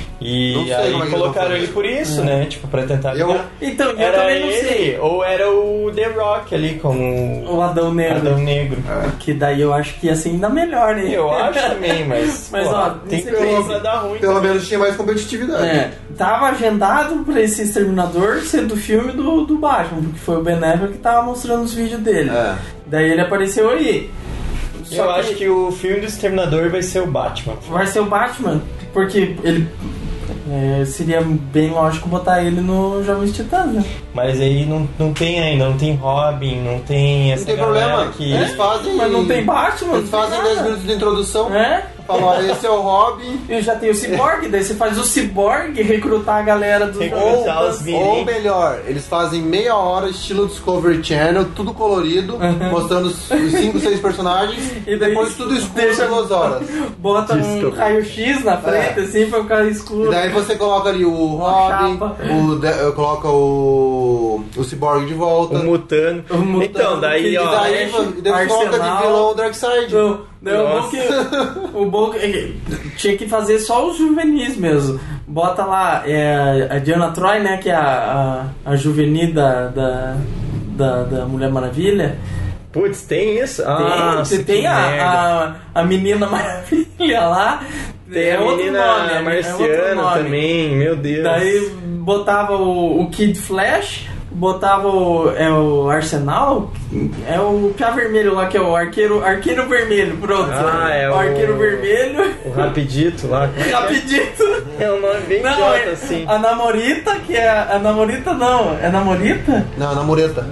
E Não sei aí como é que eles colocaram vão ele fazer. por isso, né? Tipo, pra tentar Eu- ligar. Então, eu Era também não ele, sei. ou era o The Rock ali, como O Adão Negro. Adão Negro. Que daí eu acho que ia ser ainda melhor, né? Eu acho também, mas, Mas, pô, ó, tem você que pensa- pra dar ruim. Pelo também. menos tinha mais competitividade. É, tava agendado pra esse Exterminador ser do filme do, do Batman, porque foi o Ben Affleck que tava mostrando os vídeos dele. É. Daí ele apareceu aí. Só Eu acho que o filme do Exterminador vai ser o Batman. vai ser o Batman, porque ele é, seria bem lógico botar ele no Jovens Titãs, né? Mas aí não, não tem ainda, não tem Robin, não tem essa Não tem galera problema. que... Eles fazem. Mas não tem Batman, Eles não tem fazem nada. dez minutos de introdução. É? Falam, ó, esse é o Robin. E já tem o Cyborg, daí você faz o Cyborg recrutar a galera dos Recrutar outros. os vi- Ou melhor, eles fazem meia hora, estilo Discovery Channel, tudo colorido, mostrando os cinco, seis personagens, E e daí depois tudo escuro deixa- duas horas. Bota um Desculpa. raio-x na frente, É. assim, pra ficar escuro. E daí você coloca ali o Robin, chapa. o de- eh, coloca o, o Cyborg de volta. O Mutano. O Mutano, Então, daí, que E ó... daí, Flash, e daí você coloca de Arsenal. vilão o Darkseid. Não, Não, o bom que, o bom que tinha que fazer só os juvenis mesmo. Bota lá é, a Diana Troy, né, que é a, a, a juvenil da, da, da, da Mulher Maravilha. Putz, tem isso? Tem, Ah, você tem a, a, a Menina Maravilha lá. Tem é a menina outro nome, marciana é outro nome. também, meu Deus. Daí botava o, o Kid Flash, botava o, é o Arsenal, é o Pia Vermelho lá, que é o arqueiro, arqueiro vermelho, pronto. Ah, é o, o arqueiro vermelho. O Rapidito lá. Rapidito. É um nome bem Não, idiota, é assim. a Namorita, que é a Namorita não, é Namorita? Não, na mureta.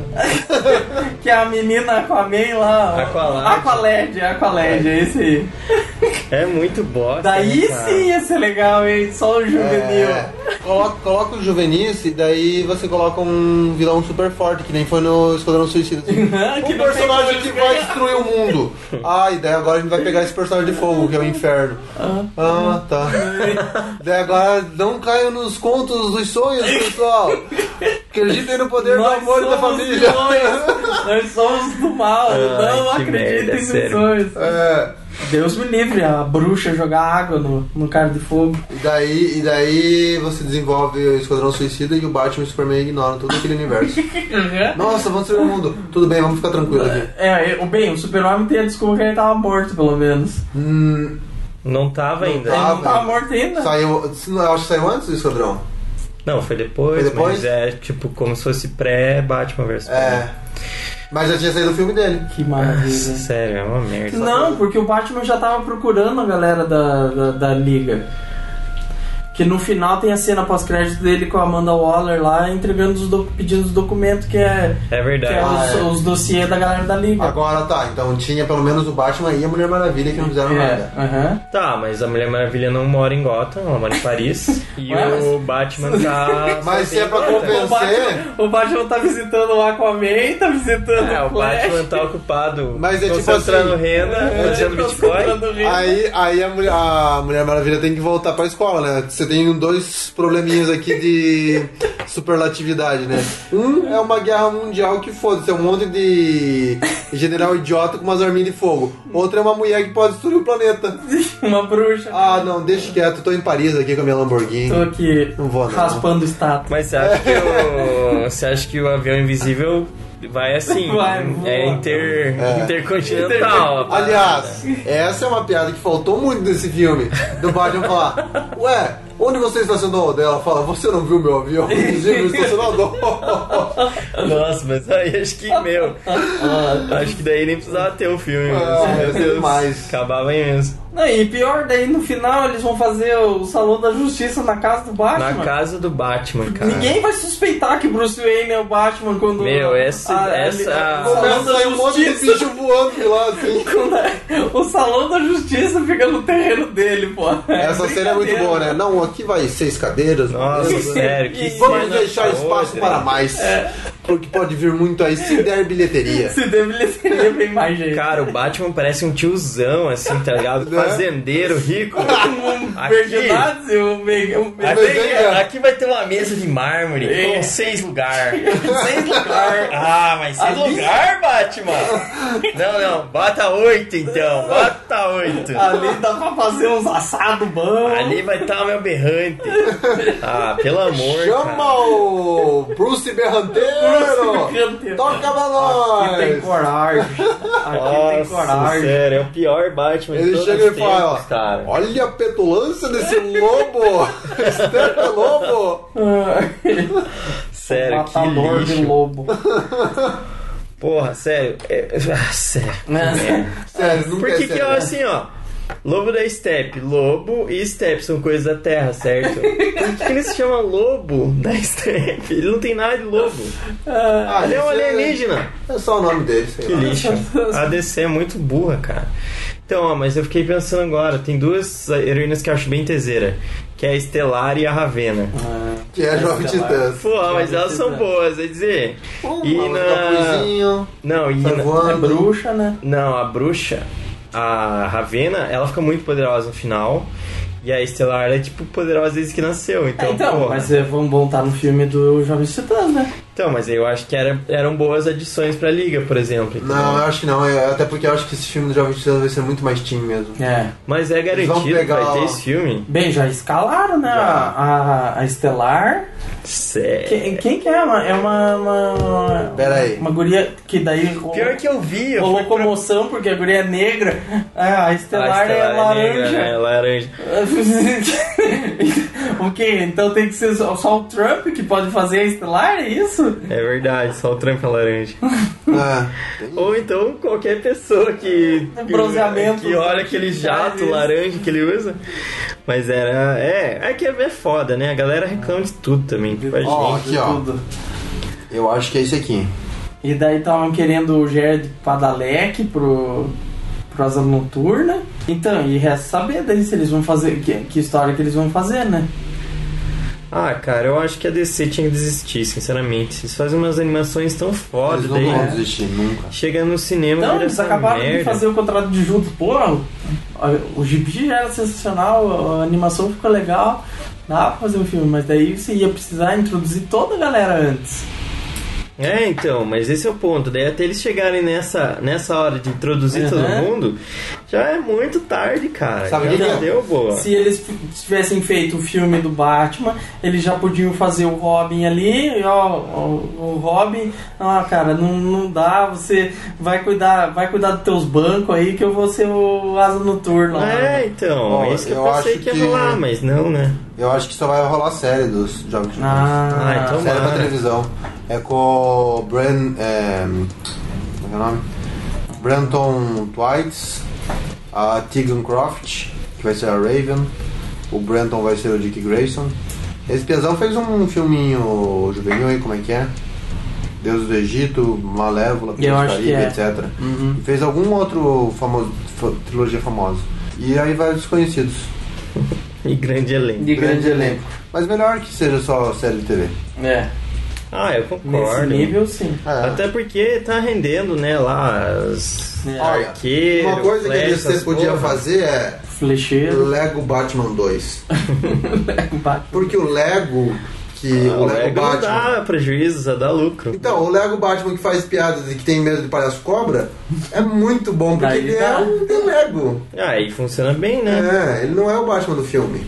Que é a menina Aquaman lá. Aqualad. Aqualad, é Aqualad, é esse aí. É muito bosta. Daí né, cara? sim ia ser legal, hein? Só o juvenil. É, coloca, coloca o juvenis e daí você coloca um vilão super forte, que nem foi no Esquadrão Suicida. Assim. Que Um não personagem tem que como vai ganhar. destruir o mundo. Ah, e daí agora a gente vai pegar esse personagem de fogo, que é o inferno. Ah, tá. Daí agora não caiam nos contos dos sonhos, pessoal. Acreditem no poder do Nós amor e da somos família. vilões. Nós somos do mal. Ai, Não que acreditem merda, nos sério. sonhos. É, Deus me livre, a bruxa jogar água no, no cara de fogo. e, daí, e daí você desenvolve o Esquadrão Suicida e o Batman e o Superman ignoram todo aquele universo. Nossa, vamos destruir o mundo. Tudo bem, vamos ficar tranquilos aqui. É, o bem, o Super-Homem tem a desculpa que ele tava morto, pelo menos. Hum, Não tava ainda. Não Ele tava. não tava morto ainda. saiu, eu acho que saiu antes do Esquadrão. Não, foi depois, Foi depois? mas é tipo como se fosse pré-Batman versus É. Mas já tinha saído o filme dele. Que maravilha. Sério, é uma merda. Não, porque o Batman já tava procurando a galera da, da, da Liga. Que no final tem a cena pós-crédito dele com a Amanda Waller lá entregando os do, pedindo os documentos que é, É verdade. que é Ah, os, é. os dossiês da galera da Liga. Agora tá, então tinha pelo menos o Batman e a Mulher Maravilha que não fizeram É, nada. aham. Tá, mas a Mulher Maravilha não mora em Gotham, ela mora em Paris. E Ué, o Batman tá. Mas se é pra sozinho em convencer- Gotham. O Batman, o Batman tá visitando o Aquaman, tá visitando É, o o Flash. Batman tá ocupado Mas é tipo concentrando assim, renda, É, fazendo Bitcoin. concentrando renda. Aí, aí a, mulher, a Mulher Maravilha tem que voltar pra escola, né? Você tem dois probleminhas aqui de superlatividade, né? Um é uma guerra mundial que foda-se, é um monte de general idiota com umas arminhas de fogo. Outra é uma mulher que pode destruir o planeta. Uma bruxa. Ah, não, deixa quieto, tô em Paris aqui com a minha Lamborghini. Tô aqui Não vou, não. raspando estátua. Mas você acha que o. Você acha que o avião invisível vai assim? Vai, voa. é inter, É. intercontinental. a parada. Aliás, essa é uma piada que faltou muito nesse filme. Do Batman falar, ué, onde você estacionou? Daí ela fala, você não viu meu avião? Inclusive, no estacionador. Nossa, mas aí acho que, meu. Acho que daí nem precisava ter o filme. Ah, meu ia ser Deus. demais. Acabava aí mesmo. Não, e pior, daí no final eles vão fazer o Salão da Justiça na casa do Batman. Na casa do Batman, cara. Ninguém vai suspeitar que Bruce Wayne é o Batman quando... Meu, essa- essa- o Salão Começa a da sair um monte de Justiça... bicho voando de lá, assim. quando o Salão da Justiça fica no terreno dele, pô. Essa cena é muito brincadeira. boa, né? Não, aqui vai seis cadeiras. Nossa, beleza. sério, que Vamos cena deixar espaço podre. para mais. Porque pode vir muito aí, se der bilheteria. Se deveria bem mais gente. Cara, o Batman parece um tiozão, assim, tá ligado? Né? Fazendeiro, rico. Aqui, Verdades, o Mega... o Mega- aqui, aqui vai ter uma mesa de mármore É. com seis lugares. Seis lugares. Ah, mas seis Ali- lugares, Batman? Não, não, bota oito então, bota oito. Ali dá pra fazer uns assados bons. Ali vai estar o meu berrante. Ah, pelo amor, Chama cara. o Bruce Berranteiro! Berranteiro. Toca pra Aqui tem nós! coragem. Aqui tem Nossa, coragem. sério, é o pior Batman de Ele todos chega os e fala, tempos, cara. olha a petulância desse lobo! Estepa lobo! Sério, que Matador de lixo. lobo. Porra, sério. É... Ah, sério. É. Sério, nunca Por é que que sério. eu, assim, ó... Lobo da steppe, lobo e steppe são coisas da terra, certo? Por que, que ele se chama lobo da steppe? Ele não tem nada de lobo. Ah, Ele é um esse alienígena. É só o nome dele, sei Que lá. lixo. A D C é muito burra, cara. Então, ó, mas eu fiquei pensando agora. Tem duas heroínas que eu acho bem teseira. Que é a Estelar e a Ravena. Que é Jovem Titãs. Pô, mas elas são boas, é dizer. E Uma na... capuzinho, Não, e sai na... voando. É bruxa, né? Não, a bruxa, a Ravena, ela fica muito poderosa no final. E a Estelar é tipo poderosa desde que nasceu. Então, É, então, porra. mas é, vamos voltar no filme do Jovens Titãs, né? Então, mas eu acho que era, eram boas adições pra Liga, por exemplo. Então. Não, eu acho que não. Eu, até porque eu acho que esse filme do Jovem Justiça vai ser muito mais teen mesmo. É. Mas é garantido que vai ter esse filme? Bem, já escalaram, né? A, a, a Estelar. Sério? Quem, quem que é? Uma, é uma, uma... Pera aí. Uma guria que daí... Pior que eu vi. Eu rolou comoção porque a guria é negra. Ah, a Estelar, a Estelar é, é laranja. Negra, né? Laranja. O quê? Então tem que ser só, só o Trump que pode fazer a Estelar? É isso? É verdade, só o Trump é laranja. Ah, Ou então qualquer pessoa que, Bronzeamento. que olha aquele jato laranja que ele usa. Mas era... É, é que é foda, né? A galera reclama de tudo também. Tipo, a Ó, gente... aqui, ó. Tudo. Eu acho que é esse aqui. E daí estavam querendo o Jared Padalecki pro, pro Asa Noturna. Então, e resta saber daí se eles vão fazer... Que, que história que eles vão fazer, né? Ah, cara, eu acho que a D C tinha que desistir, sinceramente. Eles fazem umas animações tão foda, Eles não daí vão desistir nunca. chega no cinema Então, vira eles essa acabaram merda. de fazer o contrato de junto. Pô, o gibi já era sensacional, a animação ficou legal, dá pra fazer um filme, mas daí você ia precisar introduzir toda a galera antes. É, então, mas esse é o ponto. Daí até eles chegarem nessa, nessa hora de introduzir Uhum. todo mundo, já é muito tarde, cara. Sabe já que que não é? deu boa. Se eles tivessem feito o filme do Batman, eles já podiam fazer o Robin ali, e ó, o, o Robin, ah, cara, não, não dá, você vai cuidar, vai cuidar dos teus bancos aí que eu vou ser o Asa Noturna lá. É, então, Ó, isso que eu, eu pensei acho que ia que- rolar, mas não, né? Eu acho que só vai rolar série dos Jovens Justiça. Ah, Ah, então Série pra tomara. televisão. É com o Bran... É, como é o nome? Branton Twites, a Tegan Croft, que vai ser a Raven, o Branton vai ser o Dick Grayson. Esse piazão fez um filminho juvenil aí, como é que é? Deus do Egito, Malévola, Eu Piratas do acho que Caribe, é. etcétera. Uhum. E fez algum outro famoso, fa- trilogia famosa. E aí vai desconhecidos. E grande elenco. De grande elenco. Mas melhor que seja só série de T V. É, Ah, eu nesse concordo. nível sim. É. Até porque tá rendendo, né, lá as É. Olha, arqueiros, uma coisa que a D C flechas, podia porra. fazer é Flecheiro. Lego Batman dois. Batman. Porque o Lego que Ah, o o Lego Lego não Batman. dá prejuízo, só dá lucro. Então, o Lego Batman que faz piadas e que tem medo de palhaço cobra é muito bom, porque Daí ele tá. é um tem Lego. Ah, e funciona bem, né? É, ele não é o Batman do filme.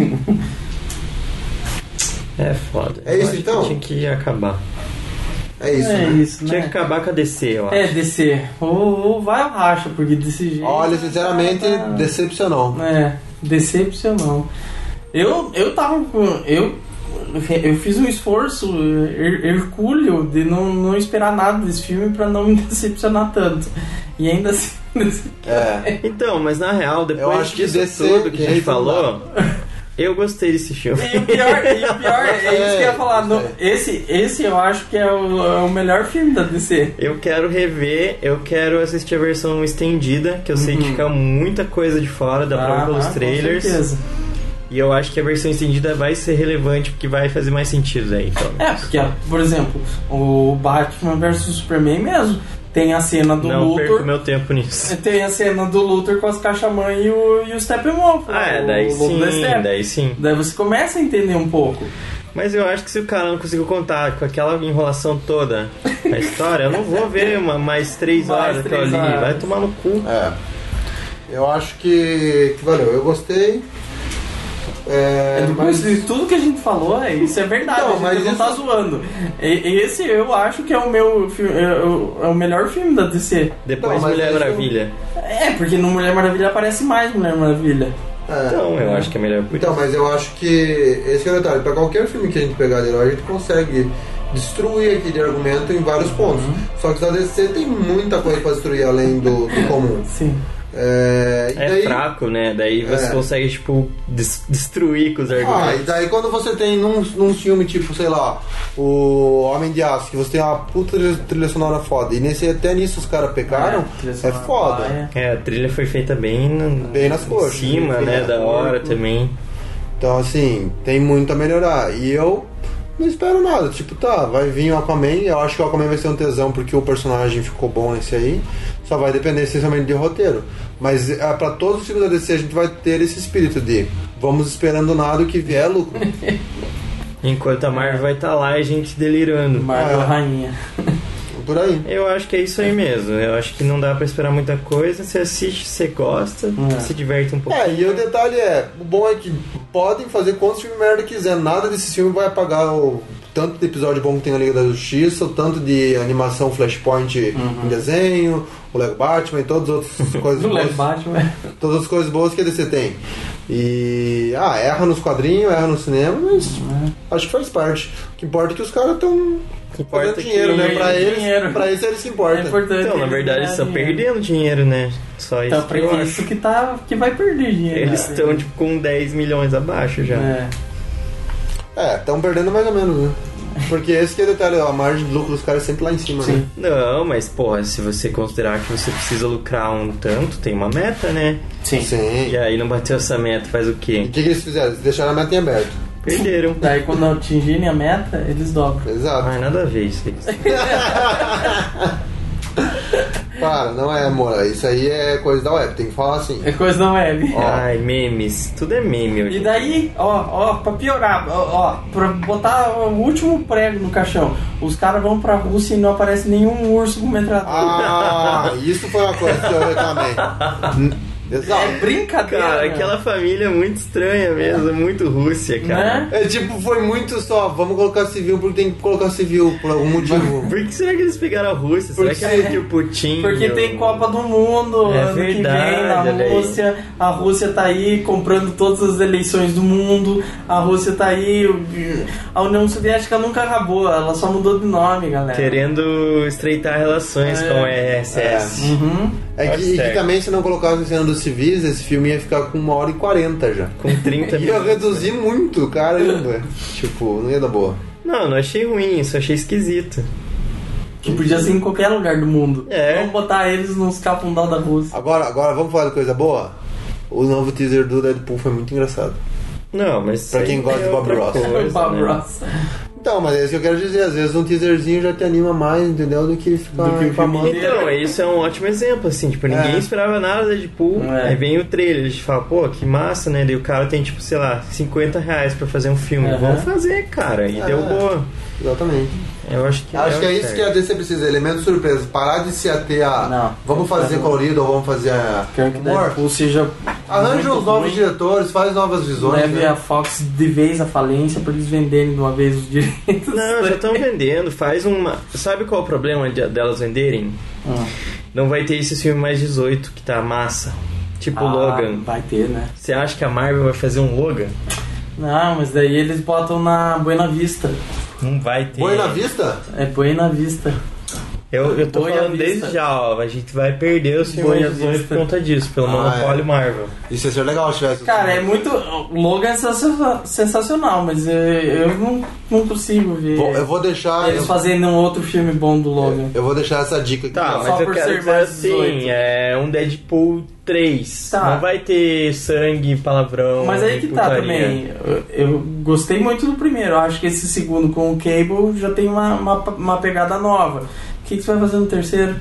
É, foda. É Eu isso, acho que então? Tinha que acabar. É isso, É né? isso, Tinha né? que acabar com a D C, eu acho. É, descer. Ou, ou vai ou racha, porque desse jeito... Olha, sinceramente, tá- decepcionou. É, decepcionou. Eu, eu tava com... Eu, eu fiz um esforço her- hercúleo de não, não esperar nada desse filme pra não me decepcionar tanto. E ainda assim... É. Então, mas na real, Eu depois acho que disso D C tudo que a gente hate não falou, eu gostei desse filme. E o pior, e o pior é isso que eu ia falar. no- É. esse, esse eu acho que é o, é o melhor filme da D C. Eu quero rever, eu quero assistir a versão estendida, que eu sei que fica muita coisa de fora, dá pra ver pelos Ah, com trailers. certeza. E eu acho que a versão estendida vai ser relevante, porque vai fazer mais sentido aí, então. É, porque, por exemplo, o Batman versus Superman mesmo tem a cena do Não perco Luthor. meu tempo nisso. Tem a cena do Luthor com as caixamães e o, e o Steppenwolf. Ah, é, o daí Lobo da sim, Steppe. daí sim. Daí você começa a entender um pouco. Mas eu acho que se o cara não conseguiu contar com aquela enrolação toda a história, eu não vou ver uma, mais três Mais horas aquilo três ali. horas. Vai tomar no cu. É. Eu acho que, que valeu. Eu gostei. É, É, depois de tudo que a gente falou, é, isso é verdade, Então, a gente mas não isso- tá zoando. E- Esse eu acho que é o meu filme, é, o- é o melhor filme da D C. Depois Não, mas Mulher isso- Maravilha. É, porque no Mulher Maravilha aparece mais Mulher Maravilha. é. Então, eu acho que é melhor por Então, isso. mas eu acho que esse é o detalhe. Pra qualquer filme que a gente pegar de herói, a gente consegue destruir aquele argumento em vários pontos. Só que da D C tem muita coisa pra destruir além do, do comum. Sim. É, e É daí, fraco, né? Daí você É. consegue, tipo, des- destruir com os Ah, e argumentos. daí quando você tem num, num filme tipo, sei lá, o Homem de Aço, que você tem uma puta trilha- trilha sonora foda, e nesse, até nisso os caras pecaram, trilha é, sonora foda. paia. É, a trilha foi feita bem, no, Bem nas coxas. em cima, bem né? nas Da hora corpo. também. Então, assim, tem muito a melhorar. E eu não espero nada. Tipo, tá, vai vir o Aquaman. Eu acho que o Aquaman vai ser um tesão porque o personagem ficou bom nesse aí. Só vai depender essencialmente de roteiro. Mas é, pra todos os filmes da D C a gente vai ter esse espírito de vamos esperando nada, o que vier é lucro. Enquanto a Marvel vai estar lá e a gente delirando. Marvel Ah. rainha. Por aí. Eu acho que é isso aí mesmo. Eu acho que não dá pra esperar muita coisa. Você assiste, você gosta, É. se diverte um pouco. É, e o detalhe é, o bom é que podem fazer quantos filmes merda quiser, nada desse filme vai apagar o tanto de episódio bom que tem na Liga da Justiça, o tanto de animação Flashpoint em desenho, o Lego Batman e todas as outras coisas Do boas. Lego Batman. Todas as coisas boas que a D C tem. E. Ah, erra nos quadrinhos, erra no cinema, mas acho que faz parte. O que importa é que os caras estão importa fazendo que dinheiro, né? Pra eles, dinheiro. pra eles, eles que É importam. importante. Então, na verdade, eles estão ganharem perdendo dinheiro, né? Só isso Então, que eu pra acho. isso que, tá, que vai perder dinheiro. Eles né? estão, tipo, com dez milhões abaixo já. É. É, estão perdendo mais ou menos, né? Porque esse que é o detalhe, a margem de lucro dos caras é sempre lá em cima, Sim. né? Não, mas, porra, se você considerar que você precisa lucrar um tanto, tem uma meta, né? Sim. Sim. E aí não bateu essa meta, faz o E o quê? que, que eles fizeram? Eles deixaram a meta em aberto. Perderam. Daí quando atingirem a meta, eles dobram. Exato. Ai, nada a ver isso aí. Para, não é, amor. Isso aí é coisa da web, tem que falar assim. É coisa da web. Ai, memes. Tudo é meme hoje. E daí, ó, ó, pra piorar, ó, ó, pra botar o último prego no caixão, os caras vão pra Rússia e não aparece nenhum urso com metralhadora. Ah, isso foi uma coisa que eu reclamei. N- Exato. É brincadeira. Cara, meu. aquela família é muito estranha mesmo, é muito Rússia, cara. Né? É tipo, foi muito só, vamos colocar civil porque tem que colocar civil por algum motivo. Por que será que eles pegaram a Rússia? Será Porque- que é porque o Putin... Porque tem Copa do Mundo É ano que vem verdade, na olha aí. Rússia. A Rússia tá aí comprando todas as eleições do mundo. A Rússia tá aí. A União Soviética nunca acabou, ela só mudou de nome, galera. Querendo estreitar relações É. com a R S S. Uhum. É Tá que, e que certo. também, se não colocasse cena dos civis, esse filme ia ficar com uma hora e quarenta já. Com trinta Ia minutos. reduzir muito, caramba. Tipo, não ia dar boa. Não, não achei ruim, só achei esquisito. Que podia ser em qualquer lugar do mundo. É. Vamos botar eles nos cafundó da Rússia. Agora, agora vamos falar de coisa boa? O novo teaser do Deadpool foi muito engraçado. Não, mas... Pra quem isso aí gosta é de Bob outra Ross. coisa, Bob né? Ross. Então, mas é isso que eu quero dizer. Às vezes um teaserzinho já te anima mais, entendeu? Do que ficar Do que o infamando. filme Então, isso é um ótimo exemplo, assim, tipo, ninguém É. esperava nada da Deadpool, É. aí vem o trailer, eles falam, pô, que massa, né? Daí o cara tem, tipo, sei lá, cinquenta reais pra fazer um filme. Aham. Vamos fazer, cara, e É. deu boa. Exatamente. Eu acho que Acho que é deu isso certo. que a D C precisa, elemento surpresa. Parar de se ater a Não. vamos fazer Não. colorido ou vamos fazer a Quero que humor. Deadpool seja. Arranja muito uns novos ruim. diretores, faz novas visões. Leve né? a Fox de vez à falência pra eles venderem de uma vez os direitos. Não, já estão vendendo, faz uma... Sabe qual é o problema de- delas venderem? Hum. Não vai ter esse filme mais dezoito, que tá massa. Tipo Ah, Logan. vai ter, né? Você acha que a Marvel vai fazer um Logan? Não, mas daí eles botam na Buena Vista. Não vai ter. Boi na vista? É Buena Vista. Eu, eu tô Boa falando Vista. desde já, ó. A gente vai perder os Boa filmes dezoito Vista. por conta disso, pelo Ah, monopólio é. Marvel. Isso ia ser legal se tivesse. Cara, é muito. O Logan é sensa- sensacional, mas é, eu não, não consigo ver Vou- eu vou deixar. eles Eu, fazendo um outro filme bom do Logan. eu vou deixar essa dica aqui. Tá, ó. mas Só eu por quero ser dizer mais assim, dezoito. é um Deadpool três. Tá. Não vai ter sangue, palavrão. Mas aí que tá putaria. também. Eu, eu gostei muito do primeiro. Eu acho que esse segundo com o Cable já tem uma, uma, uma pegada nova. O que, que você vai fazer no terceiro?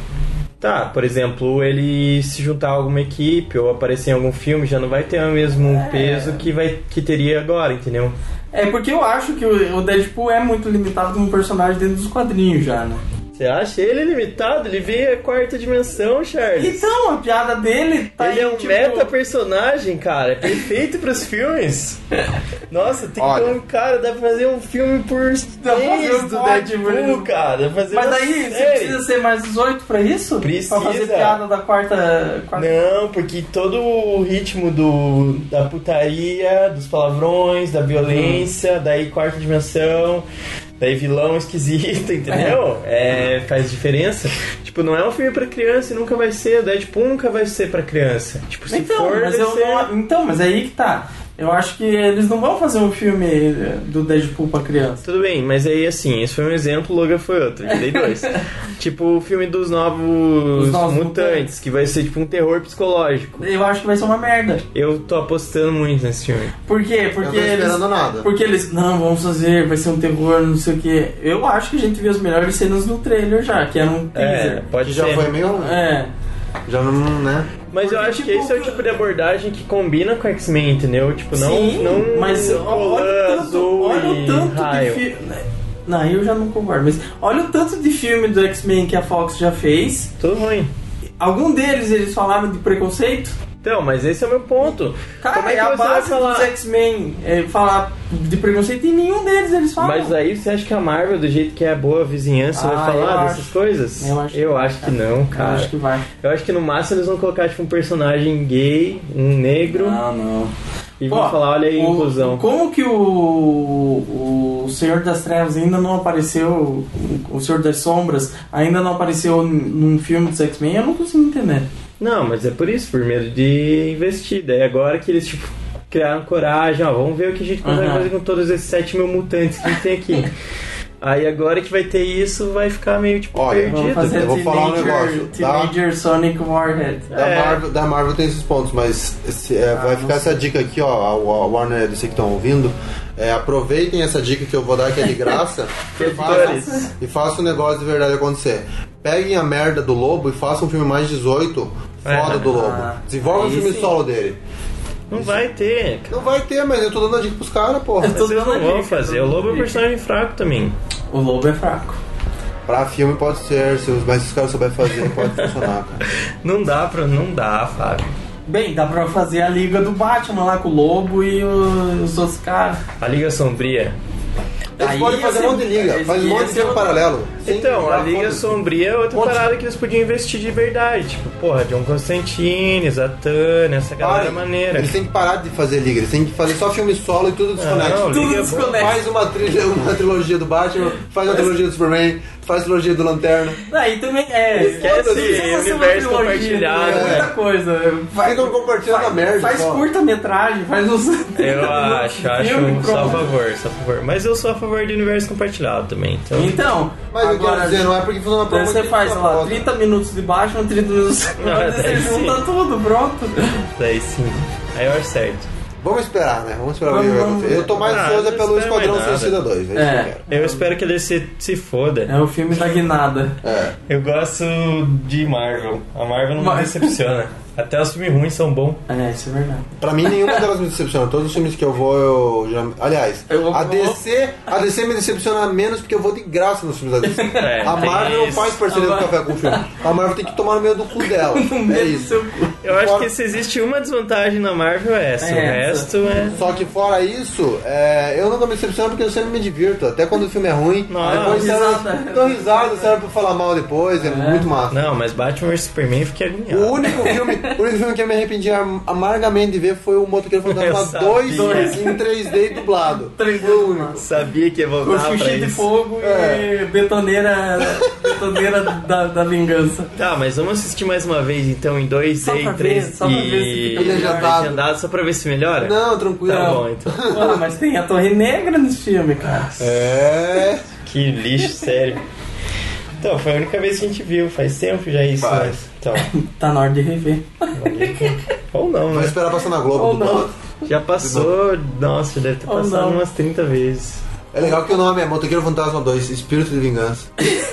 Tá, por exemplo, ele se juntar a alguma equipe ou aparecer em algum filme já não vai ter o mesmo É. peso que, vai, que teria agora, entendeu? É porque eu acho que o o Deadpool é muito limitado como personagem dentro dos quadrinhos já, né? Você acha ele limitado? Ele veio a quarta dimensão, Charles. Então, a piada dele tá Ele aí, é um tipo, meta personagem, cara. É perfeito pros filmes. Nossa, tem Olha. que ter um cara, dá pra fazer um filme por mês Dá pra fazer um do pod, Deadpool, mano. cara. Dá pra fazer Mas uma daí você série. precisa ser mais dezoito pra isso? Precisa. Pra fazer piada da quarta. quarta... Não, porque todo o ritmo do, da putaria, dos palavrões, da violência, daí quarta dimensão, daí vilão esquisito, entendeu? É, faz diferença. Tipo, não é um filme pra criança e nunca vai ser. Deadpool nunca vai ser pra criança. Tipo, se Então, for, mas vai eu ser... não, então, mas aí que tá. Eu acho que eles não vão fazer um filme do Deadpool pra criança. Tudo bem, mas aí assim, esse foi um exemplo, Logan foi outro, eu dei dois. Tipo o filme dos novos, Os novos mutantes, mutantes. que vai ser tipo um terror psicológico. Eu acho que vai ser uma merda. Eu tô apostando muito nesse filme. Por quê? Eu Porque não tô esperando eles. nada. Porque eles. Não, vamos fazer, vai ser um terror, não sei o quê. Eu acho que a gente viu as melhores cenas no trailer já, que era um É, teaser. pode Que já ser. foi meio. É. Já não, né? Mas eu Porque, acho que tipo, esse é o tipo de abordagem que combina com X-Men, entendeu? Tipo, não, Sim, não mas olha Colan, tanto, Zoe, olha o tanto raio. de filme. Não, eu já não concordo, mas olha o tanto de filme do X-Men que a Fox já fez. Tudo ruim. Algum deles eles falaram de preconceito? Então, mas esse é o meu ponto. Cara, Como é que é a você vai base falar? dos X-Men é, falar de preconceito e nenhum deles eles falam. Mas aí você acha que a Marvel, do jeito que é a boa vizinhança, Ah, vai falar eu dessas acho. coisas? Eu acho que eu vai, acho que cara. não, cara. Eu acho que vai. Eu acho que no máximo eles vão colocar tipo um personagem gay, um negro, Não, não. e Pô, vão falar, olha aí a o- inclusão. Como que o, o Senhor das Trevas ainda não apareceu, o, o Senhor das Sombras ainda não apareceu n- num filme dos X-Men, eu não consigo entender. Não, mas é por isso, por medo de investir. Daí agora que eles tipo criaram coragem, ó, vamos ver o que a gente consegue Aham. fazer com todos esses sete mil mutantes que a gente tem aqui. Aí agora que vai ter isso, vai ficar meio tipo Olha, Vamos perdido. fazer eu vou falar um negócio, tá? Teenager Sonic Warhead. Da, É. Marvel, da Marvel tem esses pontos, mas esse, é, vai ficar essa dica aqui, ó, a a Warner e D C que estão ouvindo. É, aproveitem essa dica que eu vou dar, que é de graça, e, Editores. façam, e façam o negócio de verdade acontecer. Peguem a merda do Lobo e façam um filme mais dezoito foda É. do Lobo. Ah, Desenvolve um aí filme sim. solo dele. Não vai ter. Não vai ter, mas eu tô dando a dica pros caras, porra. Eu tô- Vocês não vão fazer. O Lobo é um personagem fraco também. O Lobo é fraco. Pra filme pode ser, se os, mas se os caras souberem fazer, pode funcionar, cara. Não dá pra. Não dá, Fábio. Bem, dá pra fazer a liga do Batman lá com o Lobo e o- os outros caras. A Liga Sombria. Eles Aí podem ia fazer ser- um monte de liga, faz um ia monte de ser filme outra- paralelo. Sim, Então, a já Liga foda-se. Sombria é outra Monte- parada que eles podiam investir de verdade. Tipo, porra, John Constantine, Zatanna, essa galera Parem. maneira. Eles têm que parar de fazer liga, eles têm que fazer só filme solo e tudo desconecta. não, Tudo Liga é bom. desconecta. Faz uma, trilha, uma trilogia do Batman, faz uma trilogia do Superman, faz a trilogia do Lanterna. Aí também é. Esquece não precisa ser uma universo trilogia, compartilhado, É muita né? coisa. Faz, Ficam compartilhando faz, a merda. faz só. curta-metragem, faz uns. Eu acho, acho filme, só a pronto. favor, só a favor. Mas eu sou a favor de universo compartilhado também. Então, Então, Mas eu quero agora, dizer, não é porque funciona pra Daí uma você que faz, funciona sei pra lá, outra. trinta minutos de Batman, trinta minutos de Ah, você daí junta sim. tudo, pronto. daí sim. Aí é certo. Vamos esperar, né? Vamos esperar o que Vamos, vai vamos acontecer. Eu tô mais Ah, ansioso não pelo espero mais Esquadrão nada. Suicida dois. É isso que eu É. quero. Eu espero que ele se, se foda. É o filme da guinada. É. Eu gosto de Marvel. A Marvel não me Mas- decepciona. Até os filmes ruins são bons. É, isso é verdade. Pra mim, nenhuma delas me decepciona. Todos os filmes que eu vou, eu já... Aliás, Eu vou- a D C, a D C me decepciona menos porque eu vou de graça nos filmes da D C. É, A tem Marvel não isso. faz parceria do A Mar- café com o filme. A Marvel tem que tomar no meio do cu dela. É isso. Eu acho Fora- que se existe uma desvantagem na Marvel é essa. É o essa. resto é. Só que fora isso, é, eu nunca me decepciono porque eu sempre me divirto. Até quando o filme é ruim, Não, depois risada. serve, dou risada, serve pra falar mal depois, é, muito massa. Não, mas Batman versus Superman eu fiquei agoniado. O único filme, o único filme que eu me arrependi am- amargamente de ver foi o Motoqueiro Eu Fantasma sabia. dois em três D dublado. três D Foi o único. Sabia que ia Com voltar pra xuxi de isso. fogo É. e betoneira, betoneira da, da vingança. Tá, mas vamos assistir mais uma vez então em dois D Só e pra três ver, só pra ver se e fica legendado. legendado, só pra ver se melhora? Não, tranquilo. Tá Não. bom, então. Porra, mas tem a Torre Negra nesse filme, cara. É. Que lixo, sério. Então, foi a única vez que a gente viu, faz tempo já isso, Faz. né? Então, Tá na hora de rever. ou não, Vai né? esperar passar na Globo. Ou do não. lado. Já passou, nossa, já deve ter Ou passado não. umas trinta vezes. É legal que o nome é Motoqueiro Fantasma dois, Espírito de Vingança.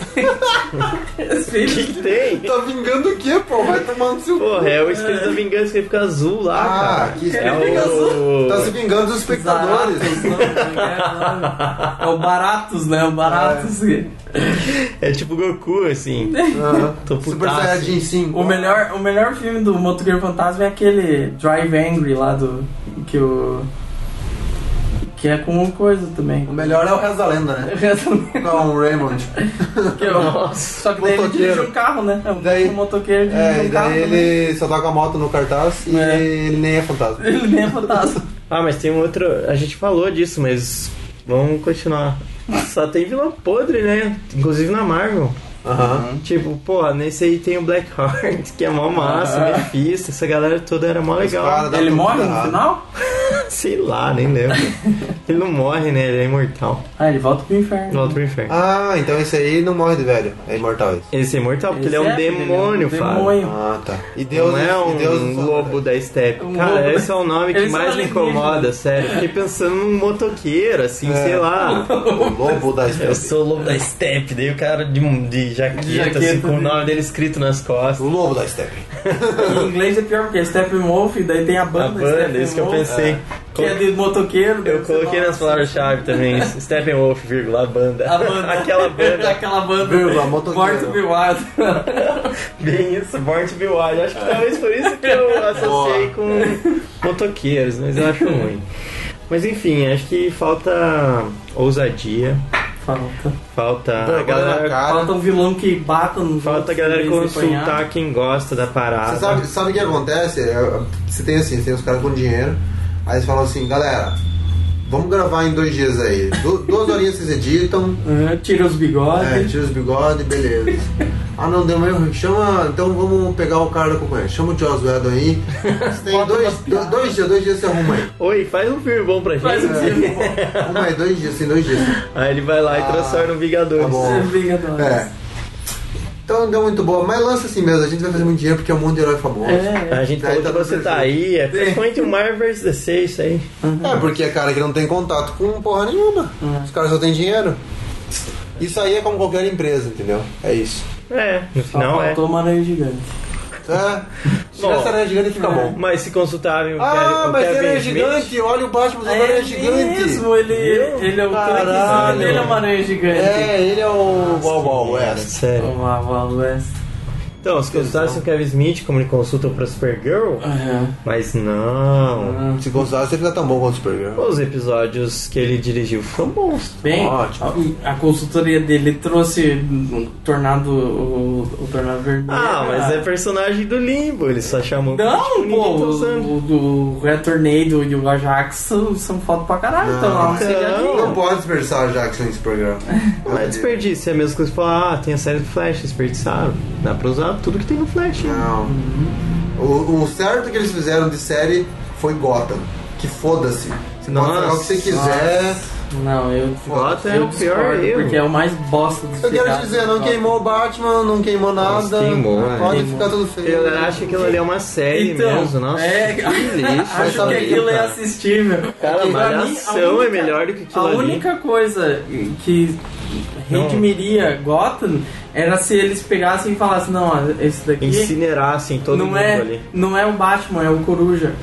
O que que tem? Tá vingando o quê, pô? Vai tomar no seu cu. Porra, é o Espírito da Vingança que ele fica azul lá, Ah, cara. que é espírito o... Tá se vingando dos espectadores. Zaratos, não, é o Baratos, né? O Baratos. É tipo Goku, assim. Aham. Tô Super putaço. Saiyajin cinco. O melhor, o melhor filme do Motoqueiro Fantasma é aquele Drive Angry lá do. Que o. Que é com o coisa também. O melhor é o Resto da Lenda, né? Com o Raymond. Que é o- Só que daí ele Motoqueiro. dirige um carro, né? É um Daí- motoqueiro dirige É, um e carro. daí também. ele só tá com a moto no cartaz e É. ele nem é fantasma. Ele nem é fantasma. Ah, mas tem um outro... A gente falou disso, mas vamos continuar. Só tem vilão podre, né? Inclusive na Marvel. Aham. Tipo, pô, nesse aí tem o Blackheart, que é mó massa, Ah. Mephisto, essa galera toda era mó legal. cara- Dá Ele tudo morre no errado. final? Sei lá, nem lembro. Ele não morre, né? Ele é imortal. Ah, ele volta pro inferno. Volta pro inferno. Ah, então esse aí não morre de velho. É imortal esse. Esse é imortal, porque Esse ele é um é, ele é um demônio, Fábio. demônio. Ah, tá. E Deus Não é um e Deus lobo da steppe. Um Cara, lobo da- esse é o nome que Eles mais são me incomoda, alienígenas. sério. Fiquei pensando num motoqueiro, assim, É. sei lá. O lobo da Eu steppe. sou o lobo da steppe, daí o cara de, de jaqueta, De jaqueta, assim, com o né? nome dele escrito nas costas. O lobo da steppe. Em inglês é pior porque é Steppenwolf, daí tem a A banda. banda, isso que eu Steppenwolf. pensei. Que é de motoqueiro. Eu coloquei nas palavras-chave também. Steppenwolf, vírgula, a banda. A banda. Aquela banda. Aquela banda. Vírgula, motoqueiro. Born to be Wild. Bem isso, Born to be Wild. Acho que talvez por isso que eu associei com motoqueiros, mas eu acho ruim. Mas enfim, acho que falta ousadia. Falta. Falta a Vergonha na galera. cara. Falta um vilão que bata no Falta a galera consultar quem gosta da parada. Você sabe, sabe o que acontece? É, Você tem assim, você tem os caras com dinheiro, aí eles falam assim, galera, vamos gravar em dois dias aí. Du duas horinhas vocês editam. Uhum, tira os bigodes. É, tira os bigodes, beleza. Ah não, deu meio. Chama. Então vamos pegar o cara da companhia. Chama o Joss Whedon aí. Você tem dois, do, dois dias, dois dias você arruma aí. Oi, faz um filme bom pra gente. Faz um filme bom. Arruma aí, dois dias, tem dois dias. Aí ele vai lá Ah, e transforma um Vingadores. tá bom. Vingadores. É. Então não deu muito boa, mas lança assim mesmo, a gente vai fazer muito dinheiro porque é um monte de herói famoso. É, A gente Daí falou tá que você tudo tá perfeito. aí, é principalmente o Marvel versus D C, isso aí. É, porque é cara que não tem contato com porra nenhuma. Os caras só têm dinheiro. Isso aí é como qualquer empresa, entendeu? É isso. É, no Só final é. faltou uma aranha gigante. É. Se tivesse aranha gigante fica bom. Mas se consultarem o Ah, Kevin, o mas Kevin aranha Smith, gigante, olha o Batman usando É aranha gigante. mesmo, ele, ele é o Caralho. televisão, ele é uma aranha gigante. É, ele é o Wild Wild West. sério. O Wild West. Então, se consultassem o Kevin Smith, como ele consulta pra Supergirl, Uhum. mas não. Se considerar, você fica tão bom quanto o Supergirl. Os episódios que ele dirigiu foram bons. Bem, Ótimo. a, a consultoria dele trouxe um tornado, o, o tornado vermelho. Ah, mas é personagem do Limbo, ele só chamou Não, tipo, ninguém pô, tá o, usando. o, o Red Tornado e o Ajax são, são foda pra caralho, Não, então não seria não. ali. Não pode desperdiçar o Jackson em Supergirl. Não é desperdício, é a mesma coisa que falar, ah, tem a série do Flash, desperdiçaram. Dá pra usar tudo que tem no Flash. Não. O, o certo que eles fizeram de série foi Gotham. Que foda-se. Você pode Nossa. fazer o que você quiser. Não, eu. Gotham é eu o pior discordo, erro. porque é o mais bosta do Eu quero dizer, não queimou o Batman, não queimou nada. Nossa, queimou, Pode queimou. ficar tudo feio. Eu acho que aquilo ali é uma série Então, mesmo, nossa. é, que lixo. acho sabe que que, aquilo é cara? assistível. Cara, Pra Malhação mim, a única- é melhor do que aquilo A ali. única coisa que redimiria Gotham era se eles pegassem e falassem, não, ó, esse daqui Incinerassem todo não mundo é, ali. não é o Batman, é o Coruja.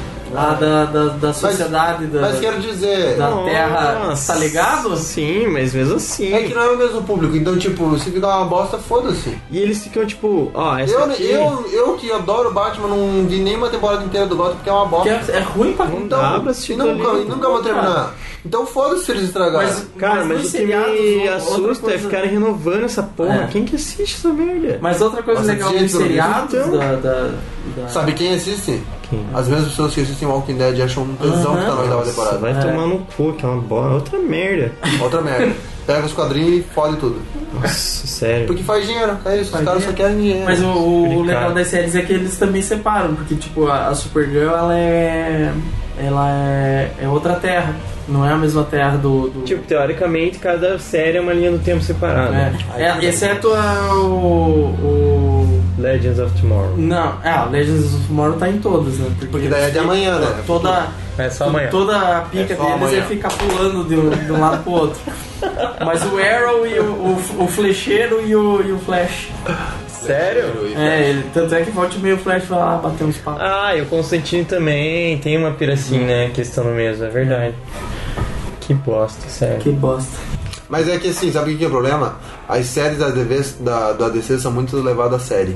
Lá da, da, da sociedade da, Mas quero dizer. da Nossa. Terra, tá ligado? Sim, mas mesmo assim. É que não é o mesmo público, então, tipo, se ficar uma bosta, foda-se. E eles ficam tipo, ó, essa Eu, aqui eu, eu que adoro Batman, não vi nenhuma temporada inteira do Gotham porque é uma Que bosta. é, é ruim pra Não então, dá pra assistir E nunca, tudo ali. e nunca vou terminar. Então foda-se se eles estragarem. Mas- Cara, mas, nos o que seriados, me outra assusta coisa- é ficarem renovando essa porra. É. Quem que assiste essa merda? Mas outra coisa Nossa, legal gente, dos seriados então. da, da, da- Sabe quem assiste? Quem? As mesmas pessoas que assistem Walking Dead acham um tesão que tá na oitava Nossa, temporada. vai É. tomar no cu, que é uma bola, outra merda. Outra merda. Pega os quadrinhos e fode tudo. Nossa, sério. Porque faz dinheiro, é isso. Os Faz caras só dinheiro. querem dinheiro. Mas o, o Complicado. legal das séries é que eles também separam, porque tipo, a, a Supergirl ela é. Ela é, é outra terra. Não é a mesma terra do. do Tipo, teoricamente, cada série é uma linha do tempo separada. é, é, exceto a, o, o. Legends of Tomorrow. Não, é, a Legends of Tomorrow tá em todas, né? Porque daí é de amanhã, né? Toda, É só amanhã. toda a pica É só deles amanhã. é ficar pulando de um, de um lado pro outro. Mas o Arrow e o, o, o Flecheiro e o, e o Flash. Sério? É, ele, tanto é que volte meio Flash vai lá bater uns papos. Ah, e o Constantine também tem uma pira assim, né? Que estão no mesmo, é verdade. Que bosta, sério. Que bosta. Mas é que assim, sabe o que é o problema? As séries da, D V, da, do A D C são muito levadas a série.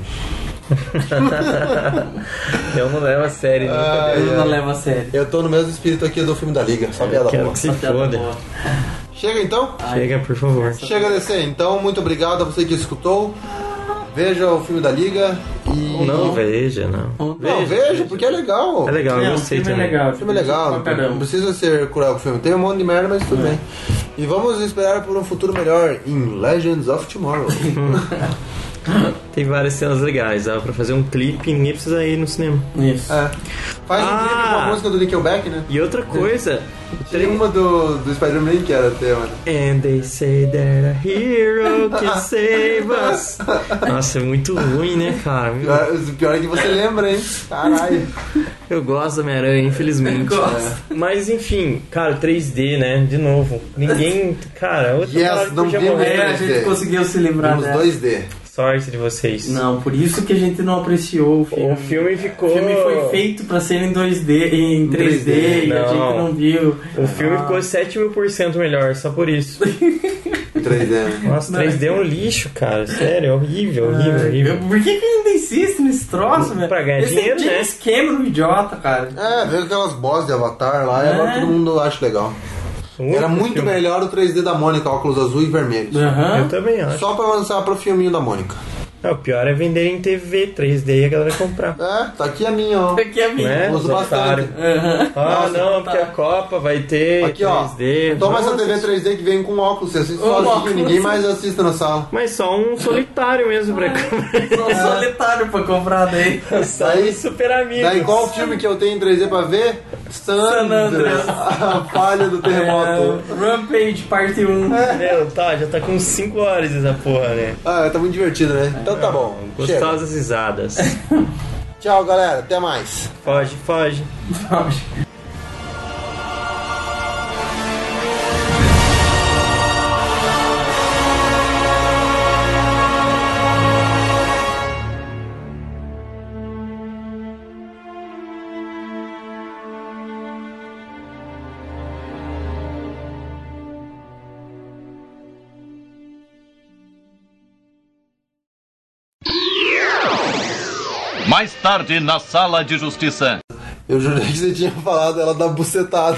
Eu não levo a sério, nunca Ah, dei. Ele é. não leva a sério. Eu tô no mesmo espírito aqui do filme da Liga, só piada Quero boa. que se foda. Chega então? Chega, por favor. Chega a descer, então muito obrigado a você que escutou. Veja o filme da Liga e. Não, veja, não. Não, veja, porque é legal. É legal, eu Não, o gostei filme é também. legal. O filme é legal, Pra não caramba. precisa ser cruel com o filme. Tem um monte de merda, mas tudo bem. E vamos esperar por um futuro melhor em Legends of Tomorrow. Tem várias cenas legais, dá pra fazer um clipe e ninguém precisa ir no cinema. Isso. É. Faz um Ah. clipe com a música do Nickelback, né? E outra coisa, o Tem tre- uma do, do Spider-Man que era tema. And they say that a hero can save us. Nossa, é muito ruim, né, cara? Meu, Pior, o pior é que você lembra, hein? Caralho. eu gosto da Homem-Aranha, infelizmente. Eu gosto. Mas enfim, cara, três D, né? De novo. Ninguém. Cara, outra Yes, palavra que não podia vimos morrer. É, a gente conseguiu se livrar Temos dela. dois D. Sorte de vocês. Não, por isso que a gente não apreciou o filme. O filme ficou... O filme foi feito pra ser em dois D, em três D, e a gente não viu. O filme Ah. ficou sete mil por cento melhor, só por isso. três D, né? Nossa, três D é um lixo, cara. Sério, é horrível, horrível, horrível. Por que que ainda insiste nesse troço, velho? Pra ganhar Esse dinheiro, é James Cameron, idiota, cara. É, veio aquelas boss de Avatar lá e É. agora todo mundo acha legal. Era muito filme. melhor o três D da Mônica, óculos azul e vermelhos. Aham. Eu também acho. Só pra avançar pro filminho da Mônica. É, o pior é vender em T V três D e a galera comprar. É, tá aqui a minha, ó. Aqui é minha. Né? Uso Os bastante. otários. Aham. Ah, Nossa, não, tá. porque a Copa vai ter Aqui, ó. três D. Toma essa Nossa. T V três D que vem com óculos, você assiste Um sozinho, óculos. ninguém mais assiste na sala. Mas só um solitário mesmo pra Só solitário pra comprar daí. Só um super amigo. Daí qual filme que eu tenho em três D pra ver? Sandra, Andreas. a falha do terremoto. É, Rampage, parte um. Meu, tá, já tá com cinco horas essa porra, né? Ah, tá muito divertido, né? Então tá bom. Chega. Gostosas risadas. Tchau, galera. Até mais. Foge, foge. Mais tarde, na Sala de Justiça. Eu jurei que você tinha falado ela da bucetada.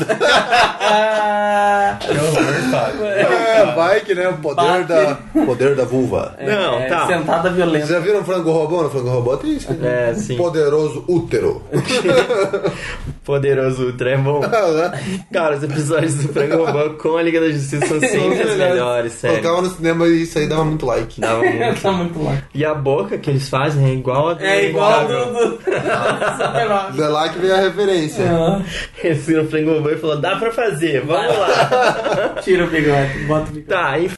Que horror, Fábio. É, vai que, né? O poder Bate. da, poder da vulva. Não, É, tá. Sentada Vocês violenta. já viram Frango Robô? No Frango Robô tem isso. É, sim. Poderoso útero. Poderoso Ultra é bom. Cara, os episódios do Frango Robô com a Liga da Justiça são sempre os melhores, sério. Colocava no cinema e isso aí dava muito like. Dava muito. Tá muito louco. E a boca que eles fazem é igual a do É igual a do... Inevitável. do... Do lá que veio a referência. Ah, Esse no Frango Robô e falou, dá pra fazer, vamos lá. Tira o bigode, bota o bigode. Tá, enfim.